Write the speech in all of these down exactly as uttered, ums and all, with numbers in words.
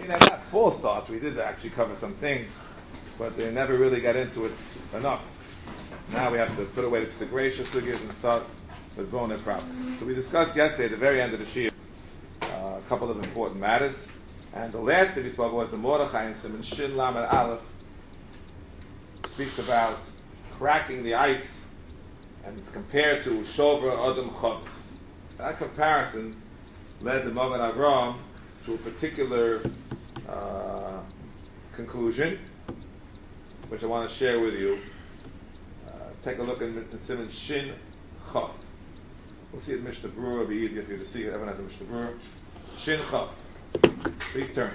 never had false starts. We did actually cover some things, but they never really got into it enough. Now we have to put away the P'sik sugis and start with Bona proper. So we discussed yesterday at the very end of the Shir uh, a couple of important matters. And the last thing we spoke was the Mordechai and Simon Shin Lamed Aleph speaks about cracking the ice, and it's compared to Shovra Adam Chavis. That comparison led the Magen Avraham to a particular uh, conclusion, which I want to share with you. Uh, take a look in Simon Shin Chaf. We'll see it in Mishnah Berurah. It'll be easier for you to see it. Everyone has a Mishnah Berurah. Shin Chaf. Please turn.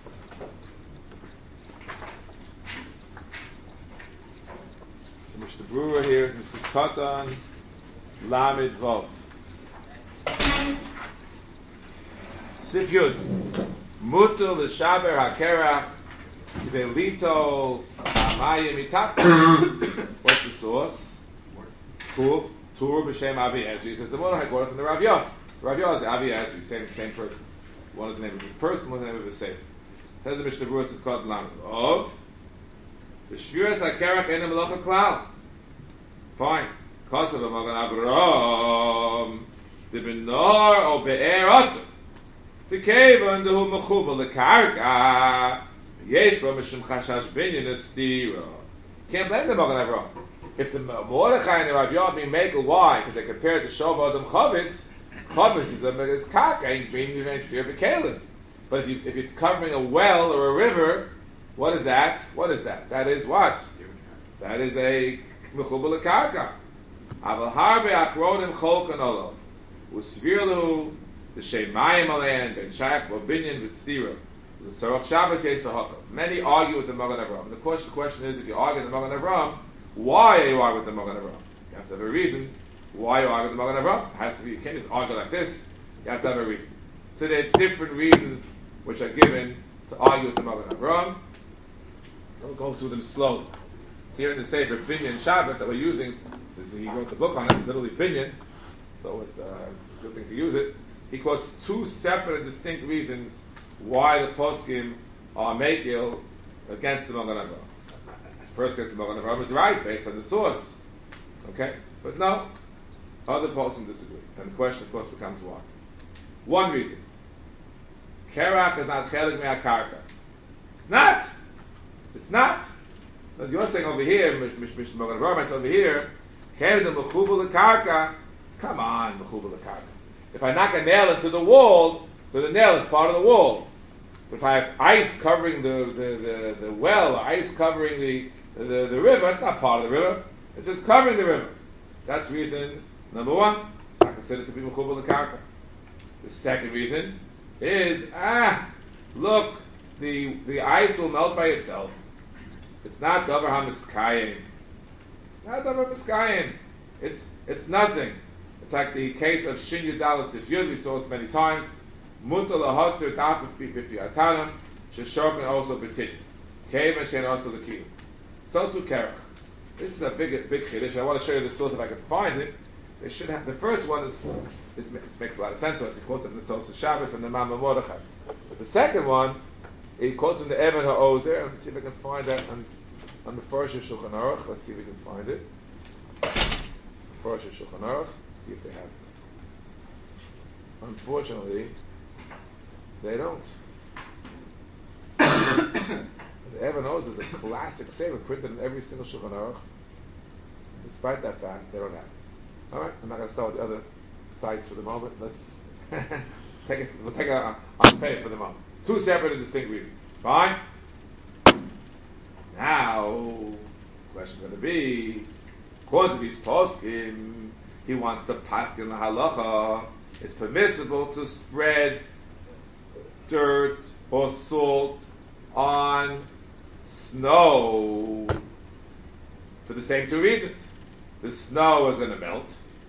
The Mishnah Berurah here is Mishnah Katan Lamed Vav. Sif Yud. Mutul l'shaber hakerach velito hamayim mitach. What's the source? Kuf Tur b'shem Avi Ezri, because the Mordechai got it from the Rav Yah. Rav Yah is Avi Ezri, same same person. One is the name of this person, one is the name of his sefer. Here's the Mishnah Berurah. It's called Lamed of the Shviras hakerach ena melacha klal. Fine. Kosav Magen Avraham the benar or be'er asur. The kevan dehu mechubel lekarka yesh ba mishum chashash binyan estira. Can't blame the Magen Avraham. If the Mordechai and the Rav Yah being makel, why? Because they compared to Shov Adam Chavis. Chavis is a is kaka ain't being even steer b'kelim. But if you if you're covering a well or a river, what is that? What is that? That is what? That is a mechubel lekarka. Aval harbe achronim cholkan olav. Usvirlu the Shemayim Alein Ben Shaykh Babinyan V'Tzira. The Sarach Shabbos Yesahaka. Many argue with the Magen Avraham. The question, the question is, if you argue with the Magen Avraham, why are you arguing with the Magen Avraham? You have to have a reason why you argue with the Magen Avraham. It has to be. You can't just argue like this. You have to have a reason. So there are different reasons which are given to argue with the Magen Avraham. We'll go through them slowly. Here in the Sefer Binyan Shabbos that we're using, since he wrote the book on it, literally Binyan, so it's uh, a good thing to use it. He quotes two separate and distinct reasons why the poskim are makil against the Magen Avraham. First, against the Magen Avraham is right based on the source, okay? But no, other poskim disagree, and the question, of course, becomes why. One reason: Kerach is not chelik me'akarka. It's not. It's not. As you're saying over here, Mish Mish Magen Avraham over here, chelik mechubel lekarka. Come on, mechubel lekarka. If I knock a nail into the wall, so the nail is part of the wall. But if I have ice covering the, the, the, the well, or ice covering the, the, the river, it's not part of the river. It's just covering the river. That's reason number one. It's not considered to be mechubel lekarka. The second reason is, ah, look, the, the ice will melt by itself. It's not davar hamiskayim. Not davar hamiskayim. It's, it's nothing. It's like the case of Shin Yudalas Yud, we saw it many times. Mutal lahasir dafif bifiatanam, sheshokin also betit. Cave and shen also the key. So to Kerach. This is a big, big chiddush. I want to show you the source if I can find it. They should have. The first one is this, this makes a lot of sense. So it's quotes in the Tosas Shabbos and the Mama Mordechai. But the second one, he quotes in the Evan HaOzer. Let me see if I can find that on on the first Shulchan Aruch. Let's see if we can find it. First Shulchan Aruch. See if they have it. Unfortunately, they don't. The Evan Oz is a classic sefer printed in every single Shulchan Aruch. Despite that fact, they don't have it. All right, I'm not going to start with the other sites for the moment. Let's take it. We'll take it on, on page for the moment. Two separate and distinct reasons. Fine. Now, the question's going to be, according to these poskim, he wants to paskin the halacha. It's permissible to spread dirt or salt on snow for the same two reasons. The snow is going to melt,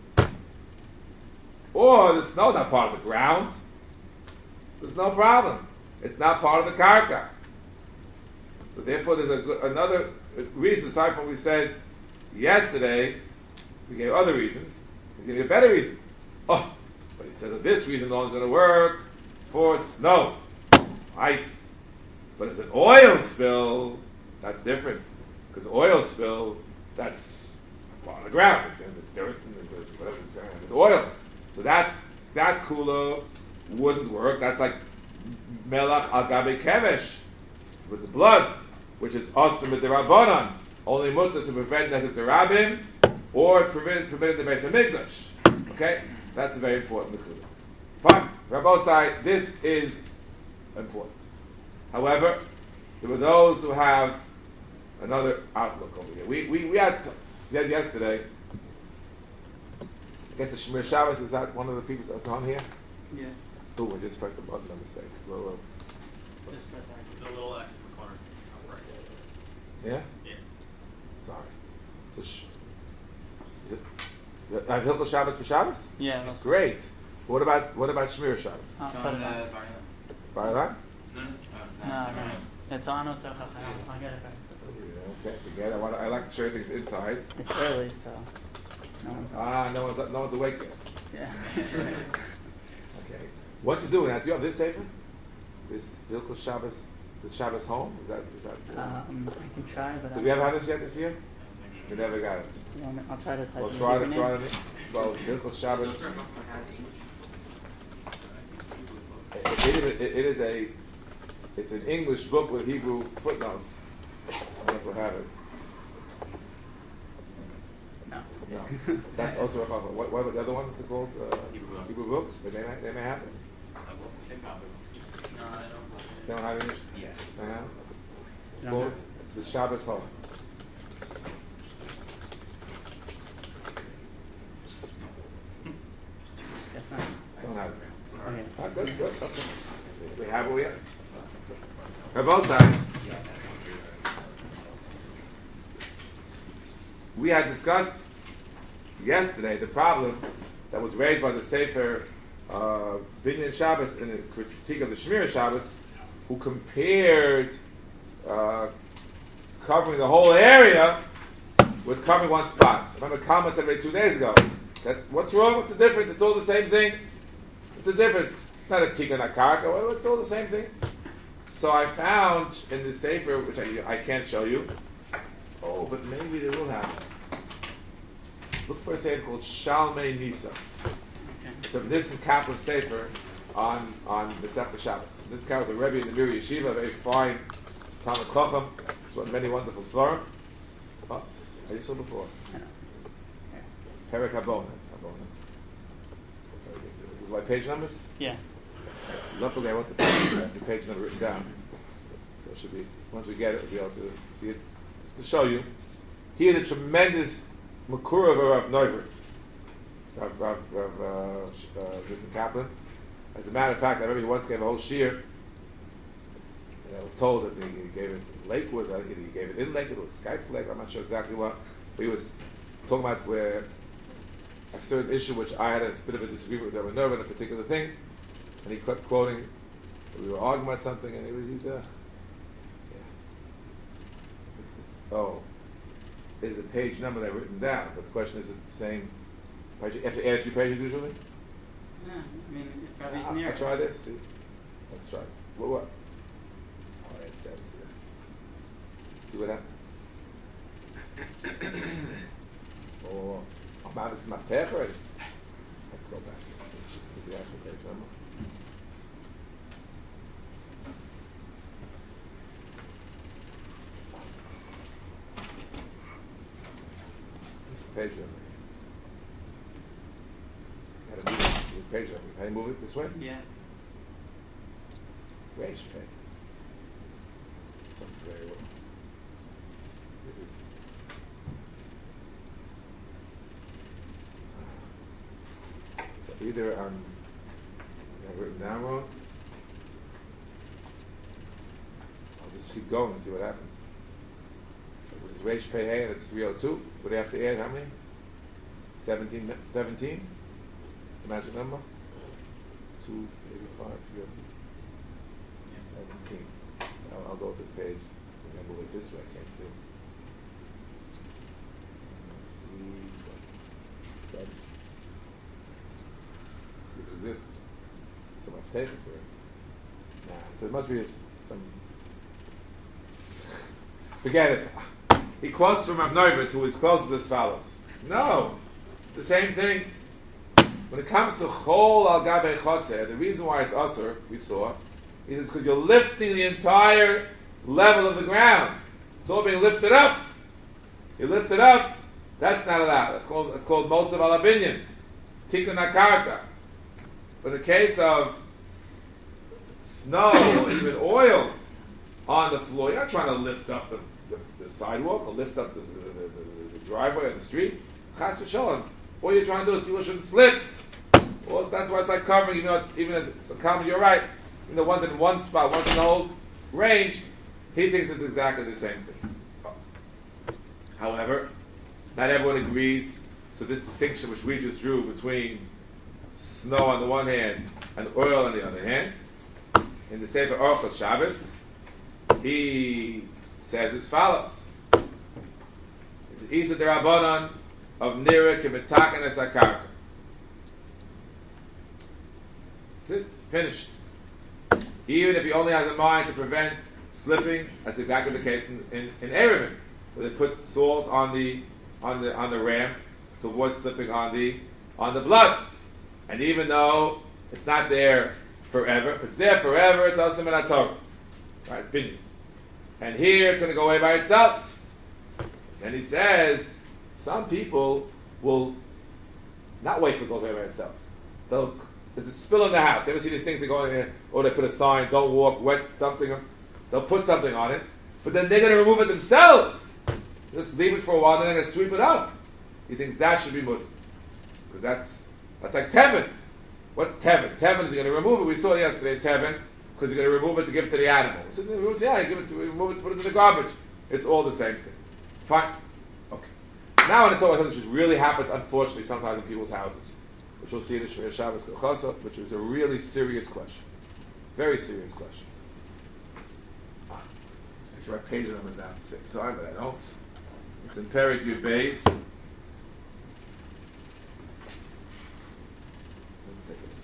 or the snow is not part of the ground. There's no problem. It's not part of the karka. So therefore, there's a, another reason aside from what we said yesterday. We gave other reasons. He's going to give a better reason. Oh, but he says that this reason alone is going to work for snow, ice. But as an oil spill, that's different. Because oil spill, that's on the ground. It's in this dirt and there's this, whatever it's, uh, there's oil. So that that kula wouldn't work. That's like melach al gabe kevesh with the blood, which is awesome with the rabbanon. Only mutter to prevent nezek derabim or prevent prevent the base of mikdash. Okay, that's a very important kula. Fine, Rabbosai, this is important. However, there were those who have another outlook over here. We we we had, we had yesterday. I guess the Shemir Shabbos, is that one of the people that's on here? Yeah. Oh, I just pressed the button by mistake. Whoa, whoa. Just press X. The little X in the corner. Oh, right. Yeah? Yeah. Sorry. So, sh- I have Hilchos Shabbos for Shabbos? Yeah. That's Great. What about what about Shemir Shabbos? Uh, It's put on it uh, on. Bar-Ilan. Bar-Ilan? No, no. Oh, No, no. It's on. It's on. I'll get it back. Yeah, okay, forget it. I, want, I like to show you things inside. It's early, so no one's on. Ah, no one's no one's awake yet. Yeah. Okay. What to do now? Do you have this sefer? This Hilchos Shabbos, the Shabbos home? Is that is that? Uh, Um, I can try, but did we ever have this yet this year? We never got it. I want I'll try to type Well, in try the to name. try to. Well, Hilchos Shabbos. It, it, is, it, it is a. It's an English book with Hebrew footnotes. I don't know if we'll have it. No. No, that's Otter Chacham. What, what was the other one? What's it called? Uh, Hebrew books. Hebrew books. But they may, they may have it. They probably will. No, I don't. They don't have it. Yeah. They have. No, Well, no. it's the Shabbos home. Guess not. Don't have it. Okay. Ah, good, good. Okay. We have what we have. On both sides. We had discussed yesterday the problem that was raised by the Sefer uh, Binyan Shabbos in the critique of the Shemir Shabbos, who compared uh, covering the whole area with covering one spot. I remember comments I made two days ago. That what's wrong? What's the difference? It's all the same thing. What's the difference? It's not a tikkun akarka. Well, it's all the same thing. So I found in the Sefer, which I, I can't show you. Oh, but maybe they will have it. Look for a Sefer called Shalmei Nisa. Okay. So this is Kaplan Sefer on on the Masechta Shabbos. This guy was a Rebbe in the Mir Yeshiva, a very fine Talmud Chacham. He's written many wonderful svarim. Oh, I you saw before. I know. Perek Habona. Habona. This is my page numbers. Yeah. Luckily, I want the page, the page number written down. So it should be, once we get it, we'll be able to see it. Just to show you, he is a tremendous Makura of Rav Neuvert, Rav, Rav, Rav uh, Sh- uh, Jason Kaplan. As a matter of fact, I remember he once gave a whole shiur, and I was told that he, he gave it in Lakewood, I think he gave it in Lakewood, it was Skype Lake, I'm not sure exactly what, but he was talking about where a certain issue which I had a bit of a disagreement with Rav Neuvert on a particular thing, and he kept quoting, we were arguing about something, and he was, he's a, yeah. Oh, there's a page number that I've written down, but the question is, is it the same page? You have to add a few pages usually? Yeah. I mean, it probably is I'll, near. I'll try this, see. Let's try this. What, what? Oh, that's seven, see what happens. Oh, I'm out of my tab already. Let's go back. Is the actual page number? Page number. Gotta move it to the page number. Can I move it this way? Yeah. Reish pay. Something's very well. This is. So either I'm, I've written down wrong. I'll just keep going and see what happens. So this is Reish pay hey, and it's three oh two. So they have to add how many? seventeen, seventeen? The magic number? two eighty-five, three oh two. seventeen. I'll, I'll go to the page. I'm going to move it this way. I can't see. That's. See if it exists. So my tape is here. Nah, so it must be a s some Forget it. He quotes from Rav Norbert, who is closest as follows. No, it's the same thing. When it comes to chol al gabe chotzer, the reason why it's usher, we saw, is because you're lifting the entire level of the ground. It's all being lifted up. You lift it up, that's not allowed. That's called that's called most of alabinian, tikkun hakarka. But in the case of snow or even oil on the floor, you're not trying to lift up the, the, the sidewalk or lift up the, the, the, the, the driveway or the street. Chas v'sholem. All you're trying to do is people shouldn't slip. Well, that's why it's like covering, even though it's even as it's a common, you're right. You know, one's in one spot, one's in the whole range. He thinks it's exactly the same thing. However, not everyone agrees to this distinction which we just drew between snow on the one hand and oil on the other hand. In the Sefer Orchos Shabbos, he says as follows: "It's Isa derabanan of nira kemetaken es hakarka." That's it. Finished. Even if he only has a mind to prevent slipping, that's exactly the case in in, in Erevin, where they put salt on the on the on the ramp to avoid slipping on the on the blood. And even though it's not there forever, if it's there forever, it's also in Torah. Right, opinion. And here it's going to go away by itself. And he says some people will not wait for it to go away by itself. They'll There's a spill in the house. You ever see these things that go in there, or they put a sign, don't walk, wet something, they'll put something on it, but then they're going to remove it themselves. Just leave it for a while, then they're going to sweep it up. He thinks that should be mutter. Because that's, that's like Tevin. What's Tevin? Tevin is going to remove it. We saw yesterday Tevin, because you're going to remove it to give it to the animal. So, yeah, you give it to, remove it, put it in the garbage. It's all the same thing. Fine. Okay. Now I want to talk about something which really happens, unfortunately, sometimes in people's houses, which we'll see in the Shmir Shabbos Kochasa, which is a really serious question. Very serious question. Ah, make sure I page numbers down at the same time, but I don't. It's in Perek Yud Beis. Let's take it.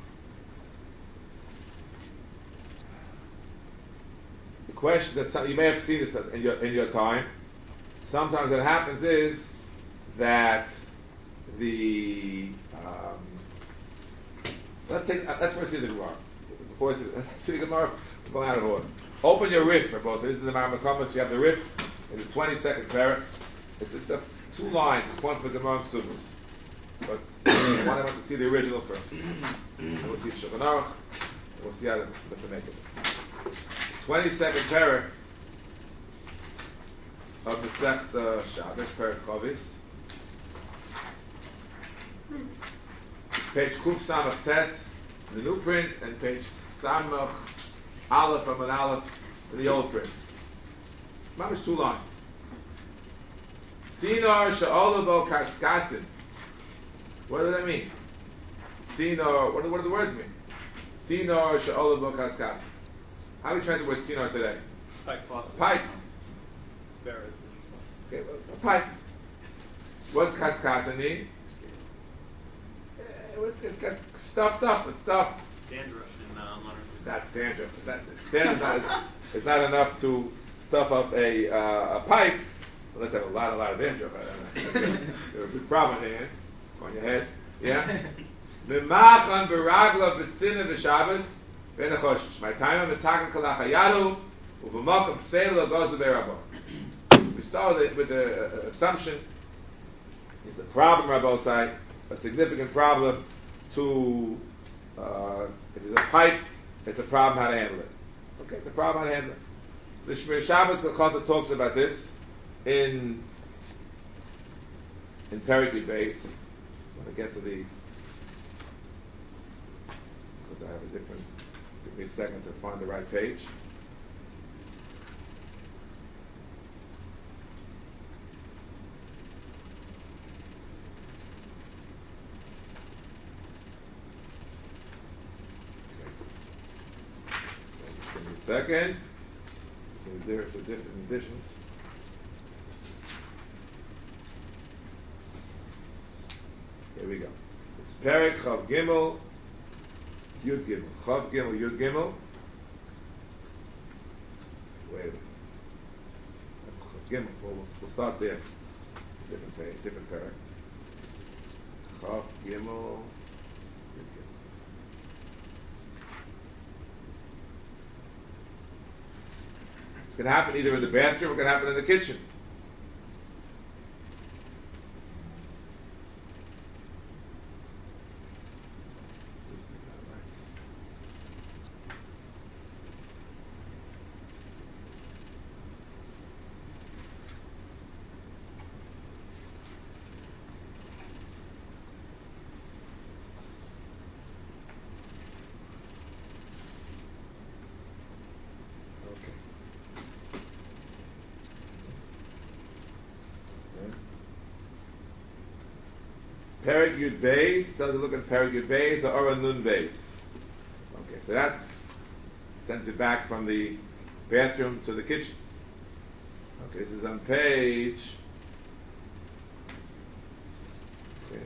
The question that some, you may have seen this in your in your time. Sometimes what happens is that the um, let's take uh, let's first see the Gemara. Before I see, let's see the Gemara, I'm going out of order. Open your riff, Rabbi. So this is the Maramakomas. You have the riff in the twenty-second parak. It's just a, two lines. It's one for Gemara and Ksubas. But I want to see the original first. And we'll see Shulchan Aruch. And we'll see how to, what to make it. twenty-second parak of the Sechta Shabbos, Parak Chavis. Page Kuf Samach Tes, the new print, and page Samach Aleph from an Aleph in the old print. Mamish two lines. Sinor Sha'olavo Kaskasin. What does that mean? Sinor, what do, what do the words mean? Sinor Sha'olavo Kaskasin. How do we translate the word Sinor today? Pipe faucet. Pipe. Barrels. Okay, well, a pipe. What's Kaskasin mean? It's, it's got stuffed up with stuff. Dandruff in uh, modern food. Not dandruff. That, dandruff is not, is not enough to stuff up a uh, a pipe. Unless I have a lot, a lot of dandruff. There's a big problem in your hands, on your head. Yeah. B'machan b'ragla b'tzina b'shabbos v'nechoshesh. My time on b'takan kalach hayalu u'b'makam pseil gozu b'rabbo. We start with the, with the uh, assumption it's a problem, Rabbi say, a significant problem to, uh, if there's a pipe, it's a problem how to handle it. Okay, the problem how to handle it. The Shmir Shabbos Kochasa talks about this in in Perek Yud Beis. When I get to the, because I have a different, give me a second to find the right page. Second, there are some different additions. Here we go. It's Perek Chav Gimel, Yud Gimel. Chav Gimel, Yud Gimel. Wait a minute. Gimel. We'll, we'll start there. Different page, different parak. Chaf Gimel. It's going to happen either in the bathroom or going to happen in the kitchen. This is not right. Perek Yud Beis, tells you look at Perek Yud Beis or Ora Nun Beis. Okay, so that sends you back from the bathroom to the kitchen. Okay, this is on page. Okay.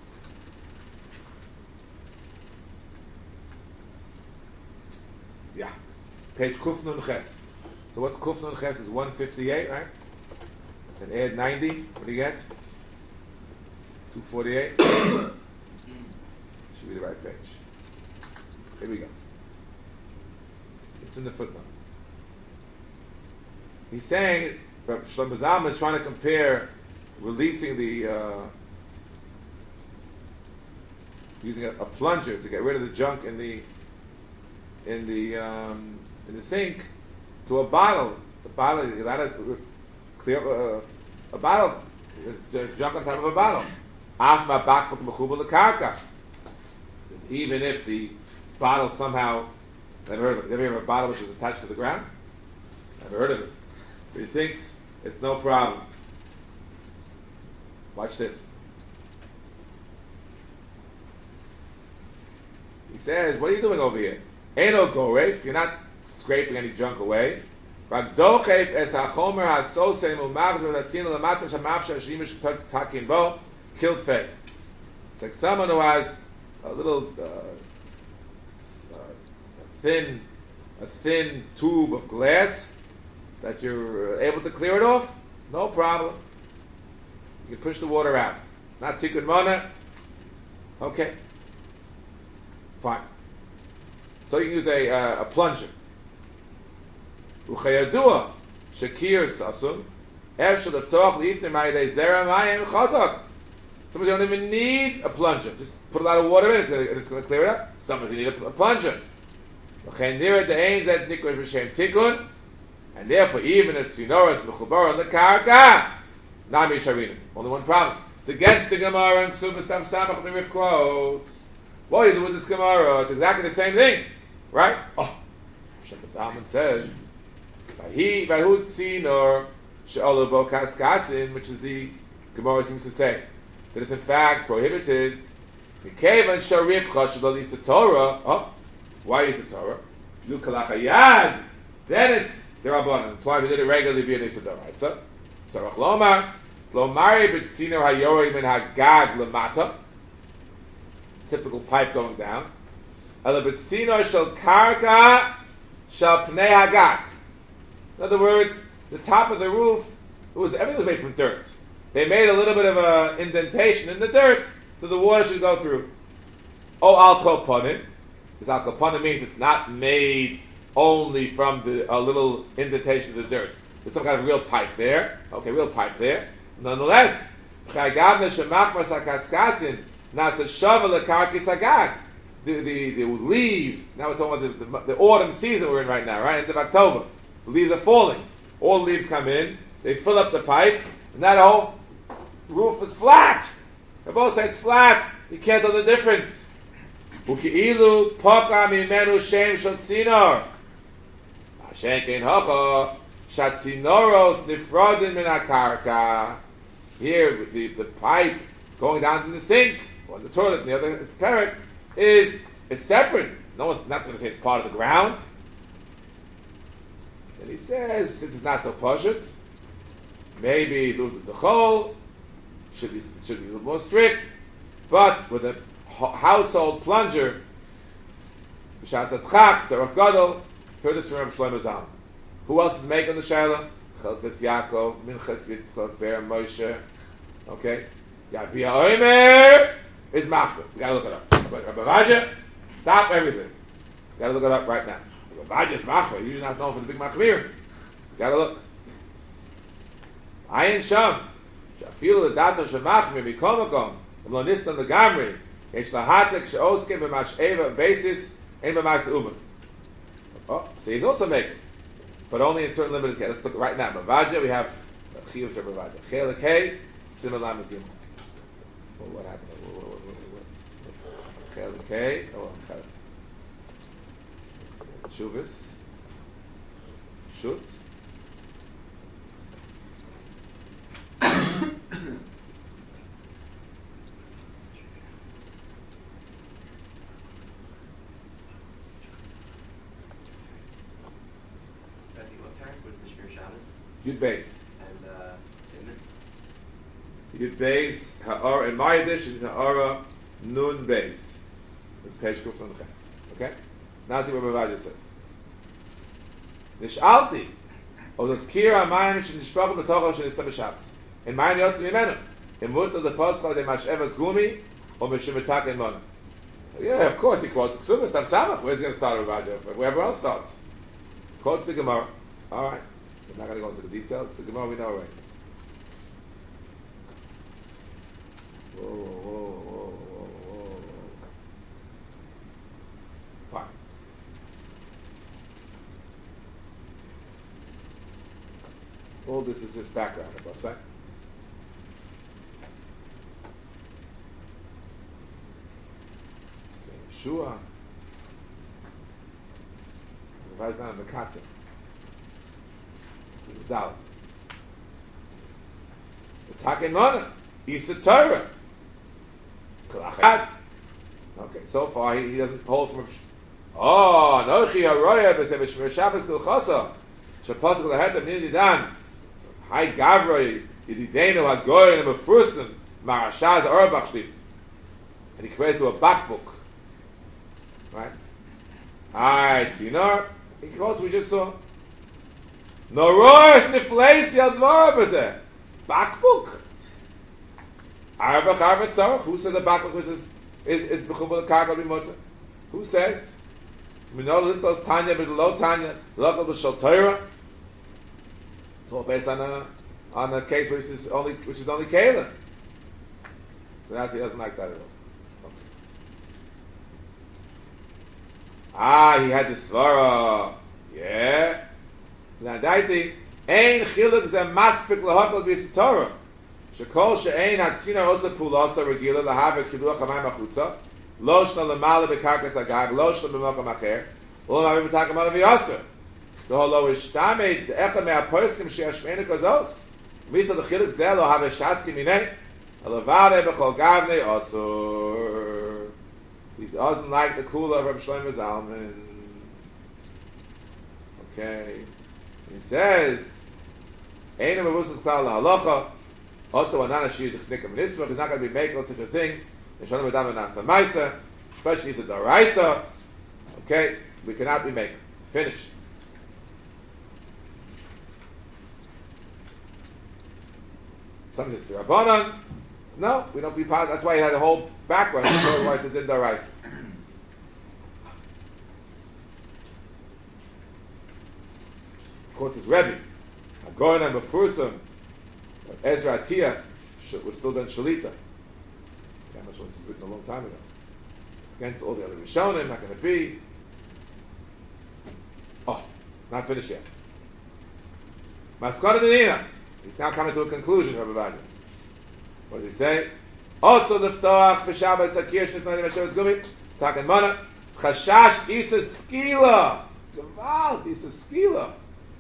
Yeah, page Kuf Nun Ches. So what's Kuf Nun Ches is one fifty-eight, right? And add ninety, what do you get? two forty-eight. Should be the right page. Here we go. It's in the footnote. He's saying, Shlomo Zalman is trying to compare releasing the, uh, using a, a plunger to get rid of the junk in the, in the, um, in the sink, to a bottle. The bottle, you gotta clear uh, a bottle. There's, there's junk on top of a bottle. Even if the bottle somehow, never heard of it. Never heard of a bottle which is attached to the ground? Never heard of it. But he thinks it's no problem. Watch this. He says, what are you doing over here? Eino goref, you're not scraping any junk away. Rak dochef es hachomer hasosei mumavzer latino lamata shamavsha shimish takin bo. Killed fay. It's like someone who has a little uh, uh, a thin, a thin tube of glass that you're able to clear it off. No problem. You can push the water out. Not tikkun mana. Okay. Fine. So you can use a uh, a plunger. Uchayadua shakir sasun. Ev shel leftoch liifnim ma'idei zera mayim chazak. Some you don't even need a plunger. Just put a lot of water in it and it's going to clear it up. Some you need a, a plunger. And therefore, even if Tzinoros Mechubar on the Karka, Nami Sharina. Only one problem. It's against the Gemara and Ksubas Tam Samach the Rif quotes. What do you do with this Gemara? It's exactly the same thing. Right? Oh, Shlomo Zalman says, Vahi Vahut Tzinor She'olo Bo Kaskasin, which is the Gemara seems to say. That it's in fact prohibited. Mikevan sharifcha shebali Torah. Oh, why is it Torah? Lukalachayad. Then it's the Rabbanan. Implying we did it regularly via Nisadaraisa. Sarach Lomar. Lomari b'tzino hayori min hagag lemata. Typical pipe going down. Ela b'tzino shel karka shel pnei hagag. In other words, the top of the roof, it was everything was made from dirt. They made a little bit of an indentation in the dirt, so the water should go through. Oh, al koponim. This al koponim means it's not made only from the a little indentation of the dirt. There's some kind of real pipe there. Okay, real pipe there. Nonetheless, the the the leaves. Now we're talking about the, the, the autumn season we're in right now, right? End of October. The leaves are falling. All the leaves come in. They fill up the pipe, and that whole roof is flat. They both say it's flat. You can't tell the difference. Uki'ilu poka mimenu shem shotzinor. Hashenkein hocho shatzinoros nifrodin min hakarka. Here, the, the pipe going down to the sink or the toilet, and the other is perek, is is separate. No one's not going to say it's part of the ground. And he says, since it's not so pashut, maybe the chol should be should be a little more strict, but with a household plunger, b'shas atchak tzarach gadol, heard this from Shlomo Zalman. Who else is making the shaila? Chelkas Yaakov, Minchas Yitzchak, Ber Moshe. Okay? Yabia Omer is Machmer. We gotta look it up. But Rabbi Vaja, stop everything. We gotta look it up right now. Rabbi Vaja is Machmer. You're not known for the big Machmir. We gotta look. Ayin Sham. Shafilu the Dato Shemachmir, Mikomakom, Lo Nistan the Gamri. Yesh Lahatek Sheoskim B'Mash'eva basis and B'Mas Uman. Oh, so he's also making, but only in certain limited cases. Let's look right now. Bavaja, we have Chiyuv Shel Bavaja. Chelik Hey, Simon Gimel. What happened? Chelik Hey. Oh, Shuvas. Shoot. Yud Beis. And uh, Simon. Yud Beis, Ha'ara, in my edition, Ha'ara, Nun Beis. This page Kuf from the Ches. Okay? Now see what Bavaja says. Nish'alti, o das Kir HaMayim Shenishpachim B'Sochel Shenista B'Shabbos. In Mayim Yotzim Mimenu. In Mutter the Foscha de Mash'evas Gumi, or Meshimitak in Mona. Yeah, of course he quotes Ksubas, Tam Samach. Where's he going to start Bavaja? Wherever else starts. Quotes the Gemara. Alright. I'm not going to go into the details. The Gemara we know already. Whoa, whoa, whoa, whoa, whoa, whoa. Fine. All this is just background of us, right? Yeshua. The guy's not in the Katzah. Doubt. The Taken Mana, Isa Torah. Okay, so far he, he doesn't hold from. Oh, Nochi Haroya b'Sev Shmer Shabbos Kilchasa. Shapasuk Lahetem Nididan. Hi Gavroi Yididenu Hagoyin and Befursim Marashaz Orabach Shlit. And he compares to a back book, right? Alright, you know, he quotes we just saw. No rosh nifleis yad dvara b'zeh. Bakbuk. Arba charvet tzarech. Who said the bakbuk is is is b'chubal karka b'mota? Who says? We know litos tanya b'lo tanya local b'shal Torah. It's all based on a on a case which is only which is only Kalim. So that's he doesn't like that at all. Okay. Ah, he had the svara. Yeah. Now, daiti ein chiluk ze maspik lahakol bis Torah. Shekol she'ein hatzina osa pulasa regila lahave kiluach hamayim achutza. Lo shna lemala bekarkas agag. Lo shna b'mokam acher. Lo ma'avim b'takam ala v'yasa. Lo lo ishtamei de'echa me'aposkim she'ashmeinu kozos. Misa the chiluk ze lo have shaski minei. Alavade b'chol gavnei osur. He doesn't like the kula of Rabbi Shlomo Zalman. Okay. He says, "Eina mevusas klal lahalacha, oto anana shir d'chnikam nismach." He's not going to be making such a thing. Yeshana medam nasa ma'isa, especially he's a daraisa. Okay, we cannot be making. Finished. Something is the rabbanon. No, we don't be part. That's why he had a whole background. Why it's a din daraisa. Of course, it's Rebbe. Agoyin and Befursim, Ezra Atiyah, was still done Shalita. That much was written a long time ago. Against all the other Rishonim, not going to be. Oh, not finished yet. Maskara Denina. He's now coming to a conclusion, Rabbi Vadia. What does he say? Also, the Ftach, B'Shabbos, Akir, Shnifnani, B'Shabbos, Gumi, Taken Mana, Chashash, Isa Skila. Gewalt, Isa Skila.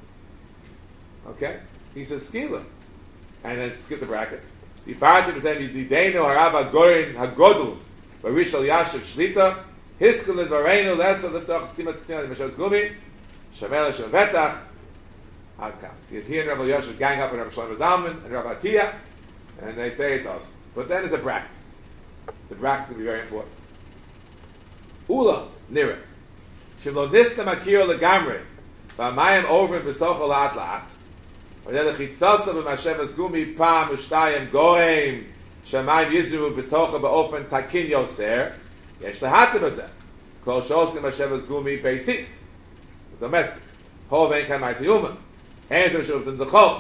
Okay? Isa Skila. And then skip the brackets. The party was then Yididenu Harav Hagoyin Hagodul, Barishal Yashiv Shlita, Hiskel and Varenu, Lesa, the Ftach, Stimas, Stinani, B'Shabbos, Gumi, Shamel, Shavetach, Adkam. So he and Rabbi Yosef gang up with Rabbi Shlomo Zalman and Rabbi Atiyah, and they say it's us. But then there's a brackets. The brackets will be very important. Ula, Nira. Shilo Nista Makir Legamre, Vamayim over in Besochol Atlat. וזה לחיצוסו במשאבס גומי פעם ושתיים גורם שהמים יזרו בתוכו באופן תקין יוסר, יש להטה בזה. כל שעוסקים במשאבס גומי בייסיס, דומסטיק. הוב אין כאן מייסי אומן. אין אתם שרובתם דחול.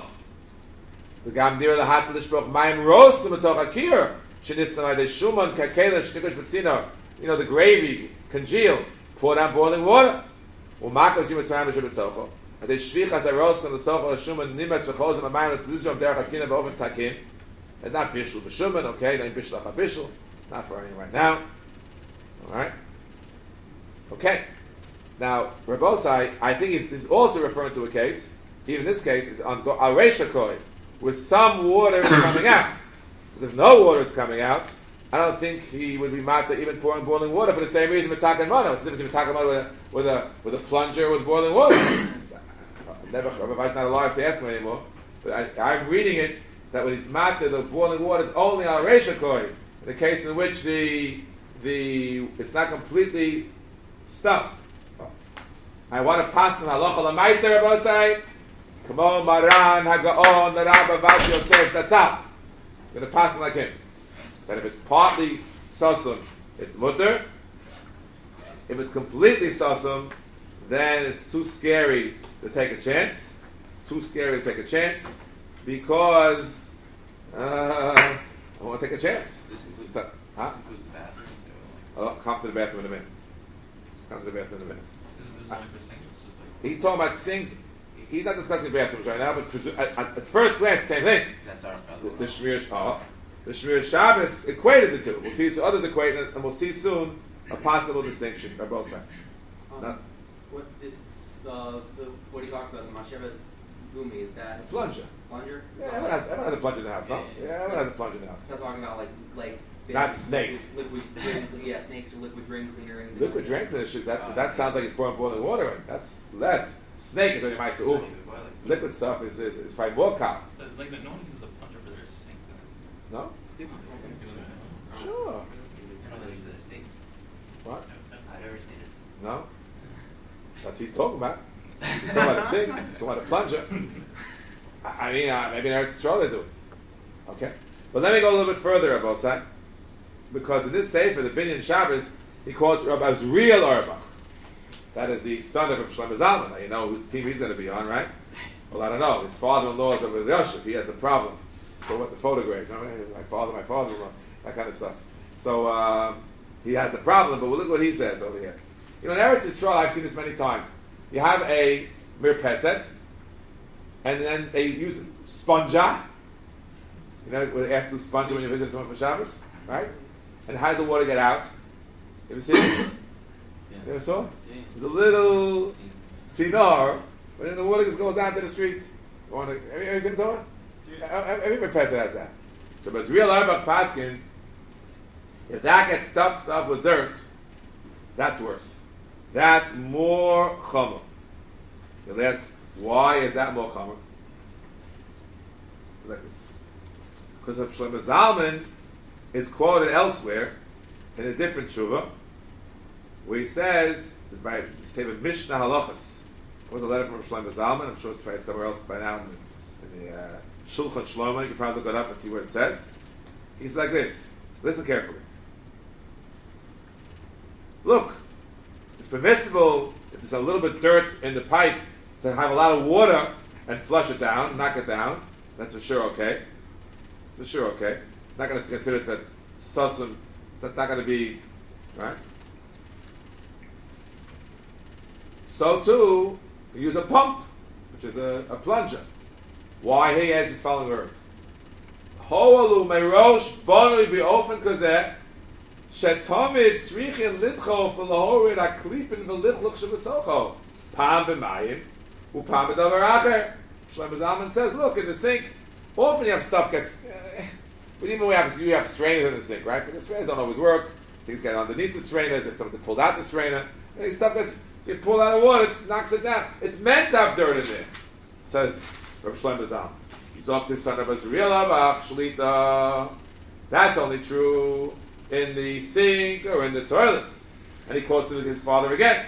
וגם נראה להטה לשפוך מים רוסטים בתוך הקיר, שנסתם על ידי שומן ככלם שנקוש בצינור. You know, the gravy congealed, poured on boiling water. ומקוס יום מסוים בשביל בצוכו. על ידי שפיחס הרוסטים לסוכו לשומן נימס וחוזם המים לתלוזום דרך הצינה באופן תקין. It's not bishul b'shuman, okay? Don't bishul acha bishul. Not for anything right now. All right. Okay. Now, Rabosai, I think is is also referring to a case. Even this case is on aresha koi, with some water is coming out. If no water is coming out, I don't think he would be mata even pouring boiling water for the same reason with takamana. It's different between takamana with a with a with a plunger with boiling water. Never, Rabbi's not alive to ask me anymore. But I, I'm reading it. That when he's matter, the boiling water is only on a reisha koi. In the case in which the the it's not completely stuffed. I want to pass him halacha l'maiser Rabosai. Come on, Maran Hagaon, the Rabba Vash Yosef. That's up. I'm going to pass him like him. That if it's partly sasum, it's mutter. If it's completely sasum, then it's too scary to take a chance. Too scary to take a chance. Because uh, I want to take a chance. This includes, That, huh? this includes the bathroom too. I'll come to the bathroom in a minute. Come to the bathroom in a minute. This is, this is only for sinks. It's just like He's talking about sinks. He's not discussing bathrooms right now, but at, at, at first glance, same thing. That's our The, the Shmir, oh, the Shmir Shabbos equated the two. We'll see so others equate it, and we'll see soon a possible distinction by both sides. Um, Not- what is uh, the what he talks about the Masheva's Gumi, is that Plunger. plunger? Is Yeah, that everyone like- has, everyone has a plunger in the house, huh? Yeah, yeah. Yeah, everyone has a plunger in the house. Still talking about like like Not big snake. liquid, liquid drain, yeah, snakes or liquid drain cleaner. And Liquid drain cleaner, should- that's, Uh, that sounds like it's pouring boiling water in. That's less. Snake is only might say, ooh, liquid stuff is, is, is probably more common. But, like no one uses a plunger for their sink. Though. No? Oh. Sure. I don't know if it's a thing. What? I've never seen it. No? That's what he's talking about. He's talking about a sink, he's talking about a plunger. I, I mean, uh, maybe in Eretz Yisrael they do it. Okay? But let me go a little bit further, Abosai. Because in this Sefer, the Binyan Shabbos, he quotes Rabbi Azriel Auerbach. That is the son of Rabbi Shlomo Zalman. Now you know whose team he's going to be on, right? Well, I don't know. His father-in-law is Rabbi Yosef. He has a problem. For what the photographs, you know, my father, my father-in-law, that kind of stuff. So uh, he has a problem, but look what he says over here. You know, in Eretz Yisrael, I've seen this many times. You have a mirpeset, and then they use sponja. You know, where they ask to sponge when you visit someone for Shabbos, right? And how does the water get out? You ever seen it? You ever saw? Yeah. There's a little sinar, but then the water just goes out to the street. You want to, have you ever seen Torah? Every mirpeset has that. So, but it's real Arbach Paskin. If that gets stuffed up with dirt, that's worse. That's more chomer. You'll ask, why is that more chomer? Like this. Because of Shlomo Zalman is quoted elsewhere in a different tshuva, where he says, it's by David Mishnah Halachas. It was a letter from Shlomo Zalman. I'm sure it's probably somewhere else by now in the, in the uh, Shulchan Shlomo. You can probably look it up and see where it says. He's like this. Listen carefully. Look, it's permissible if there's a little bit dirt in the pipe to have a lot of water and flush it down, knock it down. That's for sure okay. For sure okay. Not going to consider it that sussum. That's not going to be right. So too, you use a pump, which is a, a plunger. Why he adds the following words. Ho'alu merosh bonui be'ofen kazeh shetomid tzrichin lidcho v'lahorid aklipin v'lichluch shebesocho pam b'mayim u'pam b'davar acher. Shlomo Zalman says, look, in the sink, often you have stuff gets, uh, but even we have, you have strainers in the sink, right? But the strainers don't always work. Things get underneath the strainers, there's something pulled out the strainer, and stuff gets, you pull out of water, it knocks it down. It's meant to have dirt in there, says Rabbi Shlomo Zalman. Zok son of Azriel Auerbach Shlita. That's only true in the sink or in the toilet. And he quotes his father again.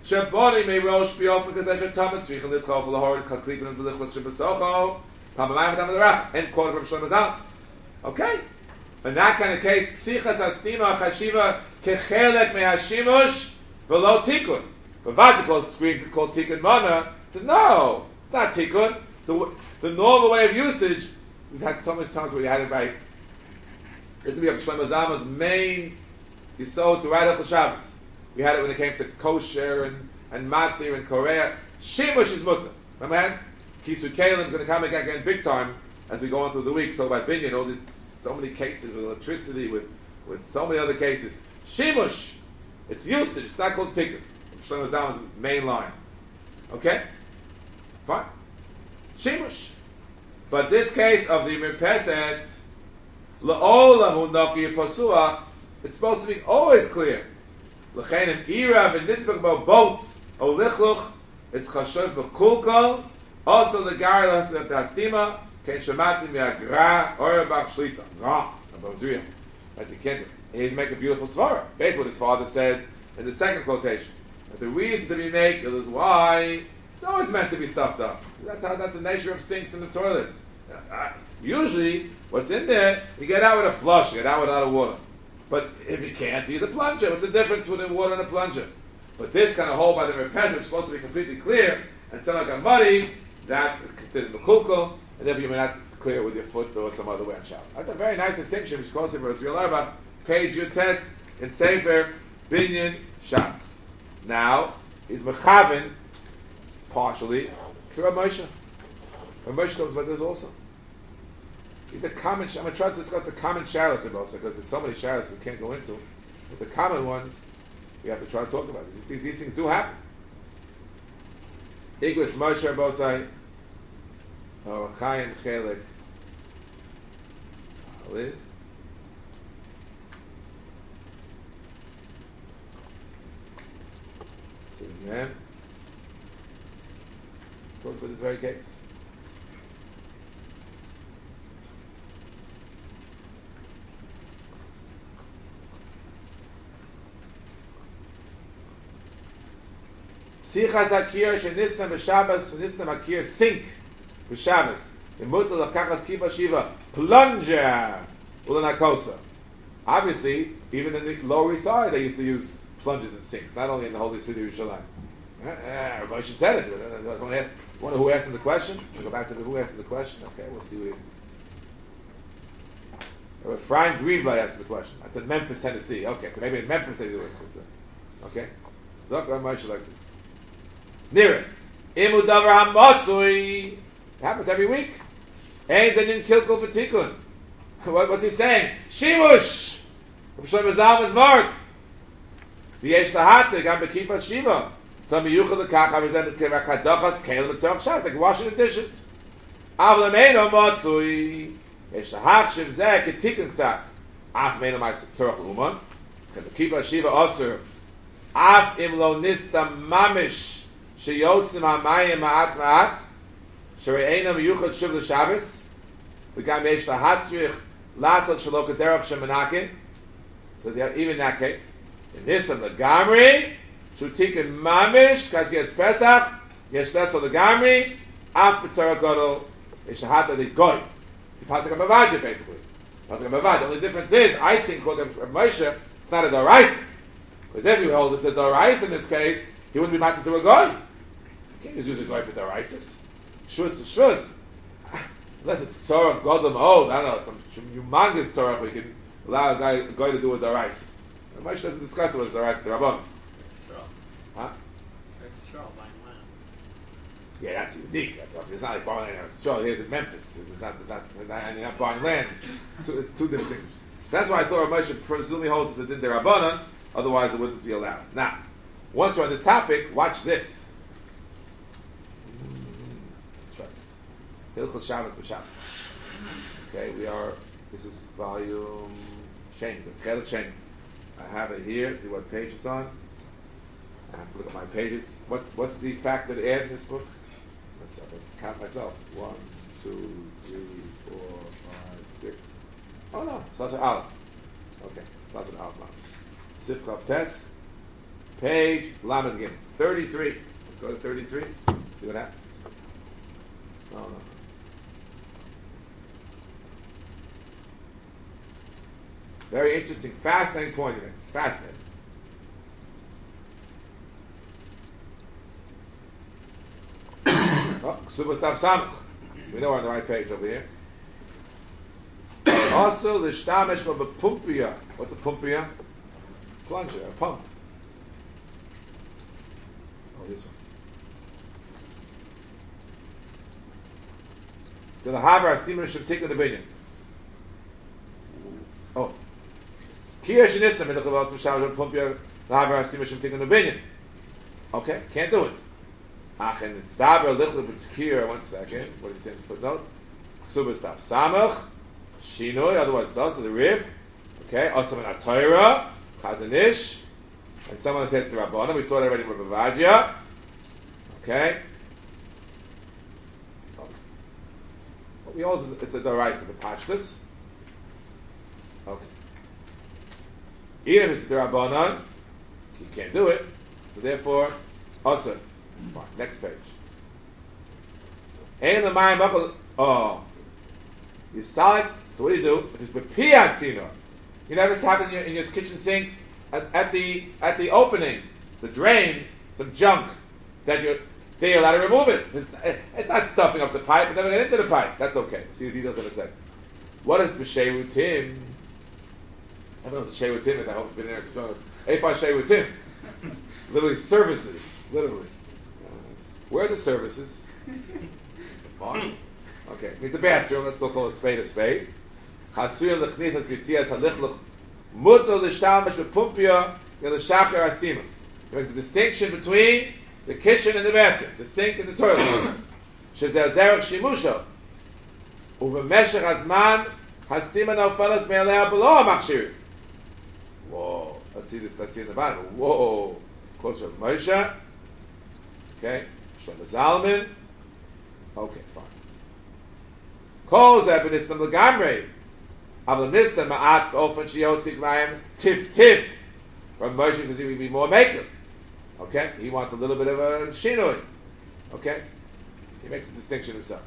Shaboni may rosh be off because that's a tamat tzricha litchol for the horde kaklikin and the lichot shebesocho. Tamamayim tamat end quote from Shlomo Zalman. Okay. In that kind of case, psichas astima chashiva kechelek mehashimush v'lo tikun. But Vatikos screams it's called tikkun mana. Says no, it's not tikkun. The, the normal way of usage, we've had so much times where you had it right. This would be Shlomo Zalman's main yisod to write up the Shabbos. We had it when it came to kosher and, and matir and korea. Shimush is mutter. Remember that? Kisu Kalim is going to come again, again big time as we go on through the week. So by binyan, all these, so many cases with electricity, with, with so many other cases. Shimush, it's usage. It's not called tikkun. Shlomo Zalman's main line. Okay? Fine. Shimush. But this case of the mirpeset, la'olam hu noki pasuach, it's supposed to be always clear. L'chein ira v'nitbek about boats o lichluch, it's chashuv v'kulkol, also the gar l'hasem t'astima, ken shamatim v'agra orabach shlita. Ra, about Zuriyah. But you can't, he's making a beautiful svara. Based on what his father said in the second quotation. But the reason to be naked is why it's always meant to be stuffed up. That's how, that's the nature of sinks in the toilets. Uh, usually, what's in there, you get out with a flush, you get out with a lot of water. But if you can't, use a plunger. What's the difference between water and a plunger? But this kind of hole by the repent, which is supposed to be completely clear, and sound like a muddy, that's considered mekulkal, and therefore you may not clear with your foot or some other way on shower. That's a very nice distinction, which calls it for Israel Arba, page Yutes in Sefer Binyan Shabbos. Now, he's mechaven, partially, for a Moshe. A Moshe talks about this also. These are common. I'm going to try to discuss the common shadows of Bosa because there's so many shadows we can't go into. But the common ones, we have to try to talk about. These, these, these things do happen. Igris Moshe Bosai, or Chaim Chelek, Live. See again. Talk about this very case. Sichas Akir shenistam b'Shabbos shenistam Akir sink b'Shabbos. Imutal lakachas kiva shiva plunger ulanakosa. Obviously, even in the Lower East Side, they used to use plungers and sinks. Not only in the holy city of Yerushalayim. Uh, Moshe said it. I want to ask. Wonder who asked him the question. We'll go back to the who asked him the question. Okay, we'll see. Who. Brian Greenblatt asked the question. I said Memphis, Tennessee. Okay, so maybe in Memphis they do it. Okay, so Moshe like this. Near it. Imu davar hamatzui. It happens every week. Ain't an in kilkul v'tikun. What, what's he saying? Shimush. Shlomo Zalman's vart. V'yesh lahate gam b'kipas shiva. Tam yuchel l'kach avizem k'vakadochas keil b'tzorach shas. Like washing the dishes. Avle meino matzui. Yesh lahachshiv zeh k'tikun ksas. Af meino ma'is tzorach l'uman. K'v'kipas shiva osur. Af im lo nista mamish. Sheyotzim hamayim ma'at ma'at, shere'ena miyuchad shuv l'Shabbos, v'gam yesh lahatzrich lasot shelo k'derach shemenakin. So even in that case, in this one, the gamri, shutikin mamish, kasi yes Pesach, yesh leso the gamri, af b'tzara gadol, yesh lahata the goy. The pasuk HaMavaja, basically. Pasuk HaMavaja. The only difference is, I think, according to Moshe, it's not a doraisa. Because if you hold it's a doraisa in this case, he wouldn't be making to a goy. You can't just use a goy for doraisas. Shus to shus. Unless it's Torah Godlam old, I don't know, some humongous Torah we can allow a guy a goy to do a doraisa. Moshe doesn't discuss it with doraisa, the Rabban. It's straw. Huh? It's straw buying land. Yeah, that's unique. It's not like buying land. It's sure, here's in Memphis. It's not, not, not, and you're not buying land. Two, it's two different things. That's why I thought Moshe presumably holds it's a din derabanan, otherwise it wouldn't be allowed. Now, once we're on this topic, watch this. Let's try this. Hilchot Shabbos b'Shabbos. Okay, we are, this is volume Sheni, the Chelik Sheni. I have it here, see what page it's on. I have to look at my pages. What's, what's the factor to add in this book? Let's have to count myself. One, two, three, four, five, six. Oh no, starts with Aleph. Okay, starts with Aleph. Sif Chav Tes. Page Lamed Gimel. thirty-three. Let's go to thirty-three. See what happens. Oh, no. Very interesting, fascinating point he makes. Fascinating. Oh, Ksuba Stav Samach. We know we're on the right page over here. Also, the Shtamesh of a pumpia. What's a pumpia? Plunger, a pump. Oh, this one. To the Havar, Steamer Shabtik in the Binyan. Oh. Kia Shinissa, Midachavasim Shamash Pumpia, the Havar, Steamer Shabtik in the Binyan. Okay, can't do it. Ach, and it's Daber, Lichla, but it's here. One second. What did he say in the footnote? Ksuba Stav Samach, Shinoi, otherwise it's also the Rif. Okay, also in Atayra, Chazanish, and someone says to Rabbana. We saw it already in Rabbi Okay. We also, it's a Doraisa, the Pashtus. Okay. Even if it's the Rabbanon, you can't do it. So therefore, also, fine, next page. Ein l'mayim bakal, oh. You solid, so what do you do? If it's b'piyat tzino, you never have in your, in your kitchen sink, at, at the at the opening, the drain, some junk that you're, they're allowed to remove it. It's, it's not stuffing up the pipe, it's never get into the pipe. That's okay. See the details in a second. What is b'sheirutim? I don't know what b'sheirutim is. I hope it's been there. So, Eifa sheirutim. Literally services. Literally. Where are the services? Box. Okay. It means the bathroom. Let's still call it spade a spade. Hasuya l'chnisas v'tzias halichlach mutno l'shtalmash b'pumpia l'shachar astima. It makes a distinction between the kitchen and the bathroom, the sink and the toilet. Shezel derech shimusha. Uvemeshech hazman hastima nofelas me'alea below machshir. Whoa. Let's see this. Let's see in the bottom. Whoa. Closer to Moshe. Okay. Shlomo Zalman. Okay, fine. Kol zeh b'nistam l'gamrei. Aval nistam ma'at b'ofen sheyotzik mayim tif tif. From Moshe says he would be more makel. Okay? He wants a little bit of a shinoi. Okay? He makes a distinction himself.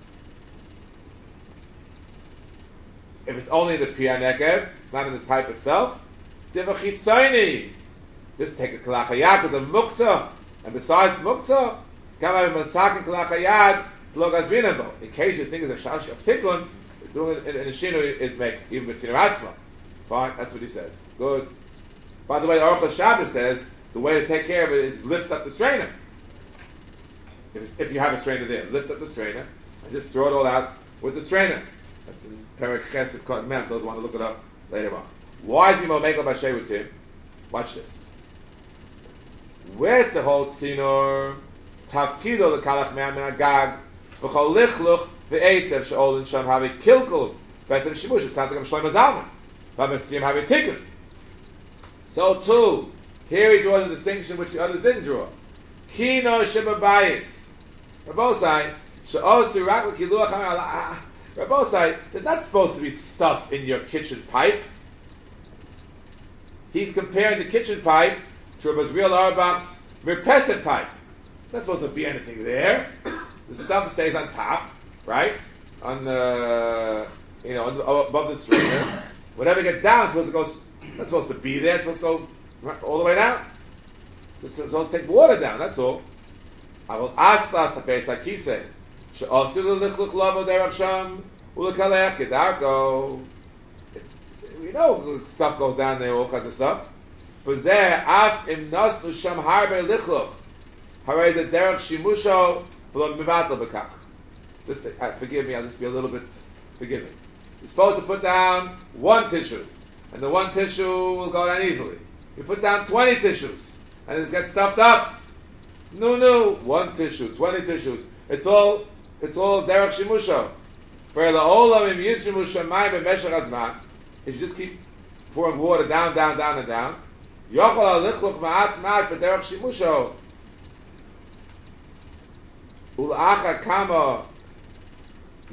If it's only the piyah nekev, it's not in the pipe itself, diva chitzoni. Just take a kalachayad because of muktzah. And besides muktzah, come out of masakin kalachayad v'lo in case you think it's a shash of tikkun, doing it in, in a shinoi is make, even with sinaratzma. Fine, that's what he says. Good. By the way, the Aruch HaShabbos says the way to take care of it is lift up the strainer. If, if you have a strainer there, lift up the strainer and just throw it all out with the strainer. That's in Perek Chesed Kot Mem. Those who want to look it up later on. Why is he Momekel B'Sheirutim? Watch this. Where's the whole tzinor? Tafkido l'kalach me'am min hagag v'chol lichluch v'esev she'olin sham havi kilkul betem shimush. It sounds like I'm Shlomo Zalman. V'amesim havi tikkun. So too, here he draws a distinction which the others didn't draw. Kino shebabayis. Rabosai she'osu rak l'kiluach ha'ala. Rabosai, there's not supposed to be stuff in your kitchen pipe. He's comparing the kitchen pipe to Rabbi Zriel Auerbach's mirpeset pipe. There's not supposed to be anything there. The stuff stays on top, right? On the, you know, above the strainer. Whatever gets down, it's supposed to go. That's supposed to be there. It's supposed to go all the way down. It's supposed to take water down. That's all. I will ask us a pesakise. She'osu l'lichluch lavo derech sham u'lekalech kedarko. We know stuff goes down there, all kinds of stuff. But there, af im nasnu sham harbe lichluch. Haray the derech shimusho v'lo mivatel b'kach. Just uh, forgive me. I'll just be a little bit forgiving. You're supposed to put down one tissue, and the one tissue will go down easily. You put down twenty tissues, and it gets stuffed up. No, no, one tissue, twenty tissues. It's all, it's all derech shimusho. For the olam im yisrimu shamayim b'meshach hazman, if you just keep pouring water down, down, down, and down, yochol halichluch ma'at ma'at b'derech shimusho. Ul'acha kama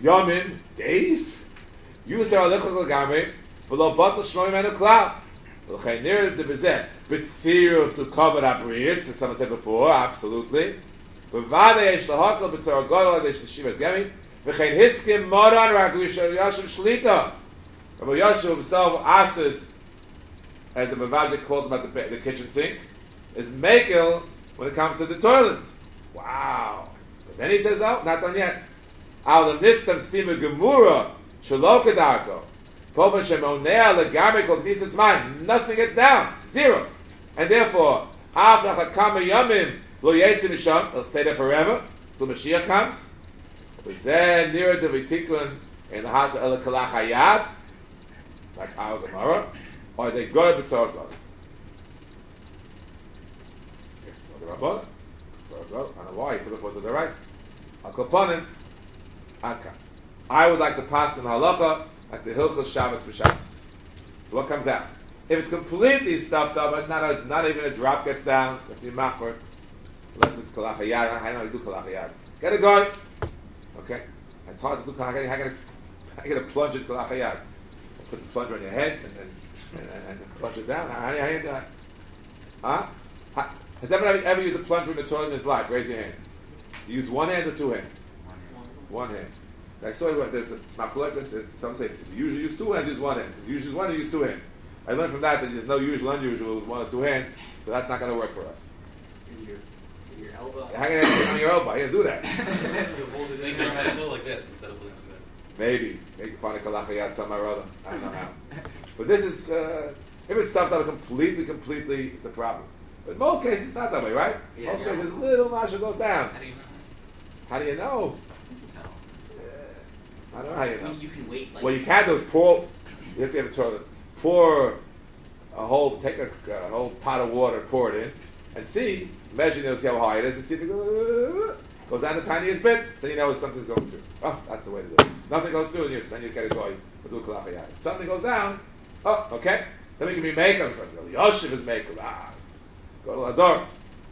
yamin days. You say halichluch l'gamri, v'lo batel shloim enu klal. L'chein the bezeh b'tziruv to cover up rears, as someone said before, absolutely. V'vadei yesh lahakol b'tzor gadol yesh l'shivas gemi. V'chein hiskim moran Rabbi Yashuv Shlita. Rabbi Yashuv himself asked, as the Mavadik called about the, the kitchen sink, is mekel when it comes to the toilet. Wow. But then he says, oh, not done yet. Al nistam stima gemura shalokadarko. Pova shemonea legame kol knisas mine. Nothing gets down. Zero. And therefore, af nachakama yamim lo yetzi misham. It'll stay there forever till Mashiach comes. Then near the vitikun in the heart of el kalach hayad, like our Gemara, or they go to b'tzor god. Yes, so the Rabbah, b'tzor god. I don't know why he said it was the rice. Al koponim, aka. I would like to pass in halacha like the Hilchos Shabbos b'Shabbos. So what comes out? If it's completely stuffed up, but not a, not even a drop gets down, if you machmer, unless it's kalach hayad. I know you do kalach hayad. Get a guy. Okay, it's hard to do kalach hayad. I gotta, I gotta plunge it kalach hayad. Put the plunger on your head and then and, and, and plunge it down. How do you, how do you do that? Huh? How, has anyone ever, ever used a plunger in the toilet in his life? Raise your hand. You use one hand or two hands? One hand. I saw what there's a machlokes. Some say if you usually use two hands, use one hand. If you usually use one, you use two hands. I learned from that that there's no usual, unusual with one or two hands, so that's not going to work for us. In your, in your elbow. Hang it on your elbow. You do that. They never had to go like this instead of doing like this. Maybe. Maybe find a kalachayat somewhere or other. I don't know how. But this is, uh, if it's stuffed up completely, completely, it's a problem. But in most cases, it's not that way, right? Yeah, most yeah. cases, little masha goes down. How do you know? How do you know? No. Uh, I don't know how you I know. mean, you can wait like. Well, you can do is pour, let's get a toilet, pour a whole, take a, a whole pot of water, pour it in, and see, measure, you know, see how high it is, and see if it goes, goes down the tiniest bit, then you know something's going through. Oh, that's the way to do it. Nothing goes through, and you, then you get a goy, do a kalachayat. Something goes down, oh, okay, then we can be makel, Yoshev is makel, ah, go to Ador.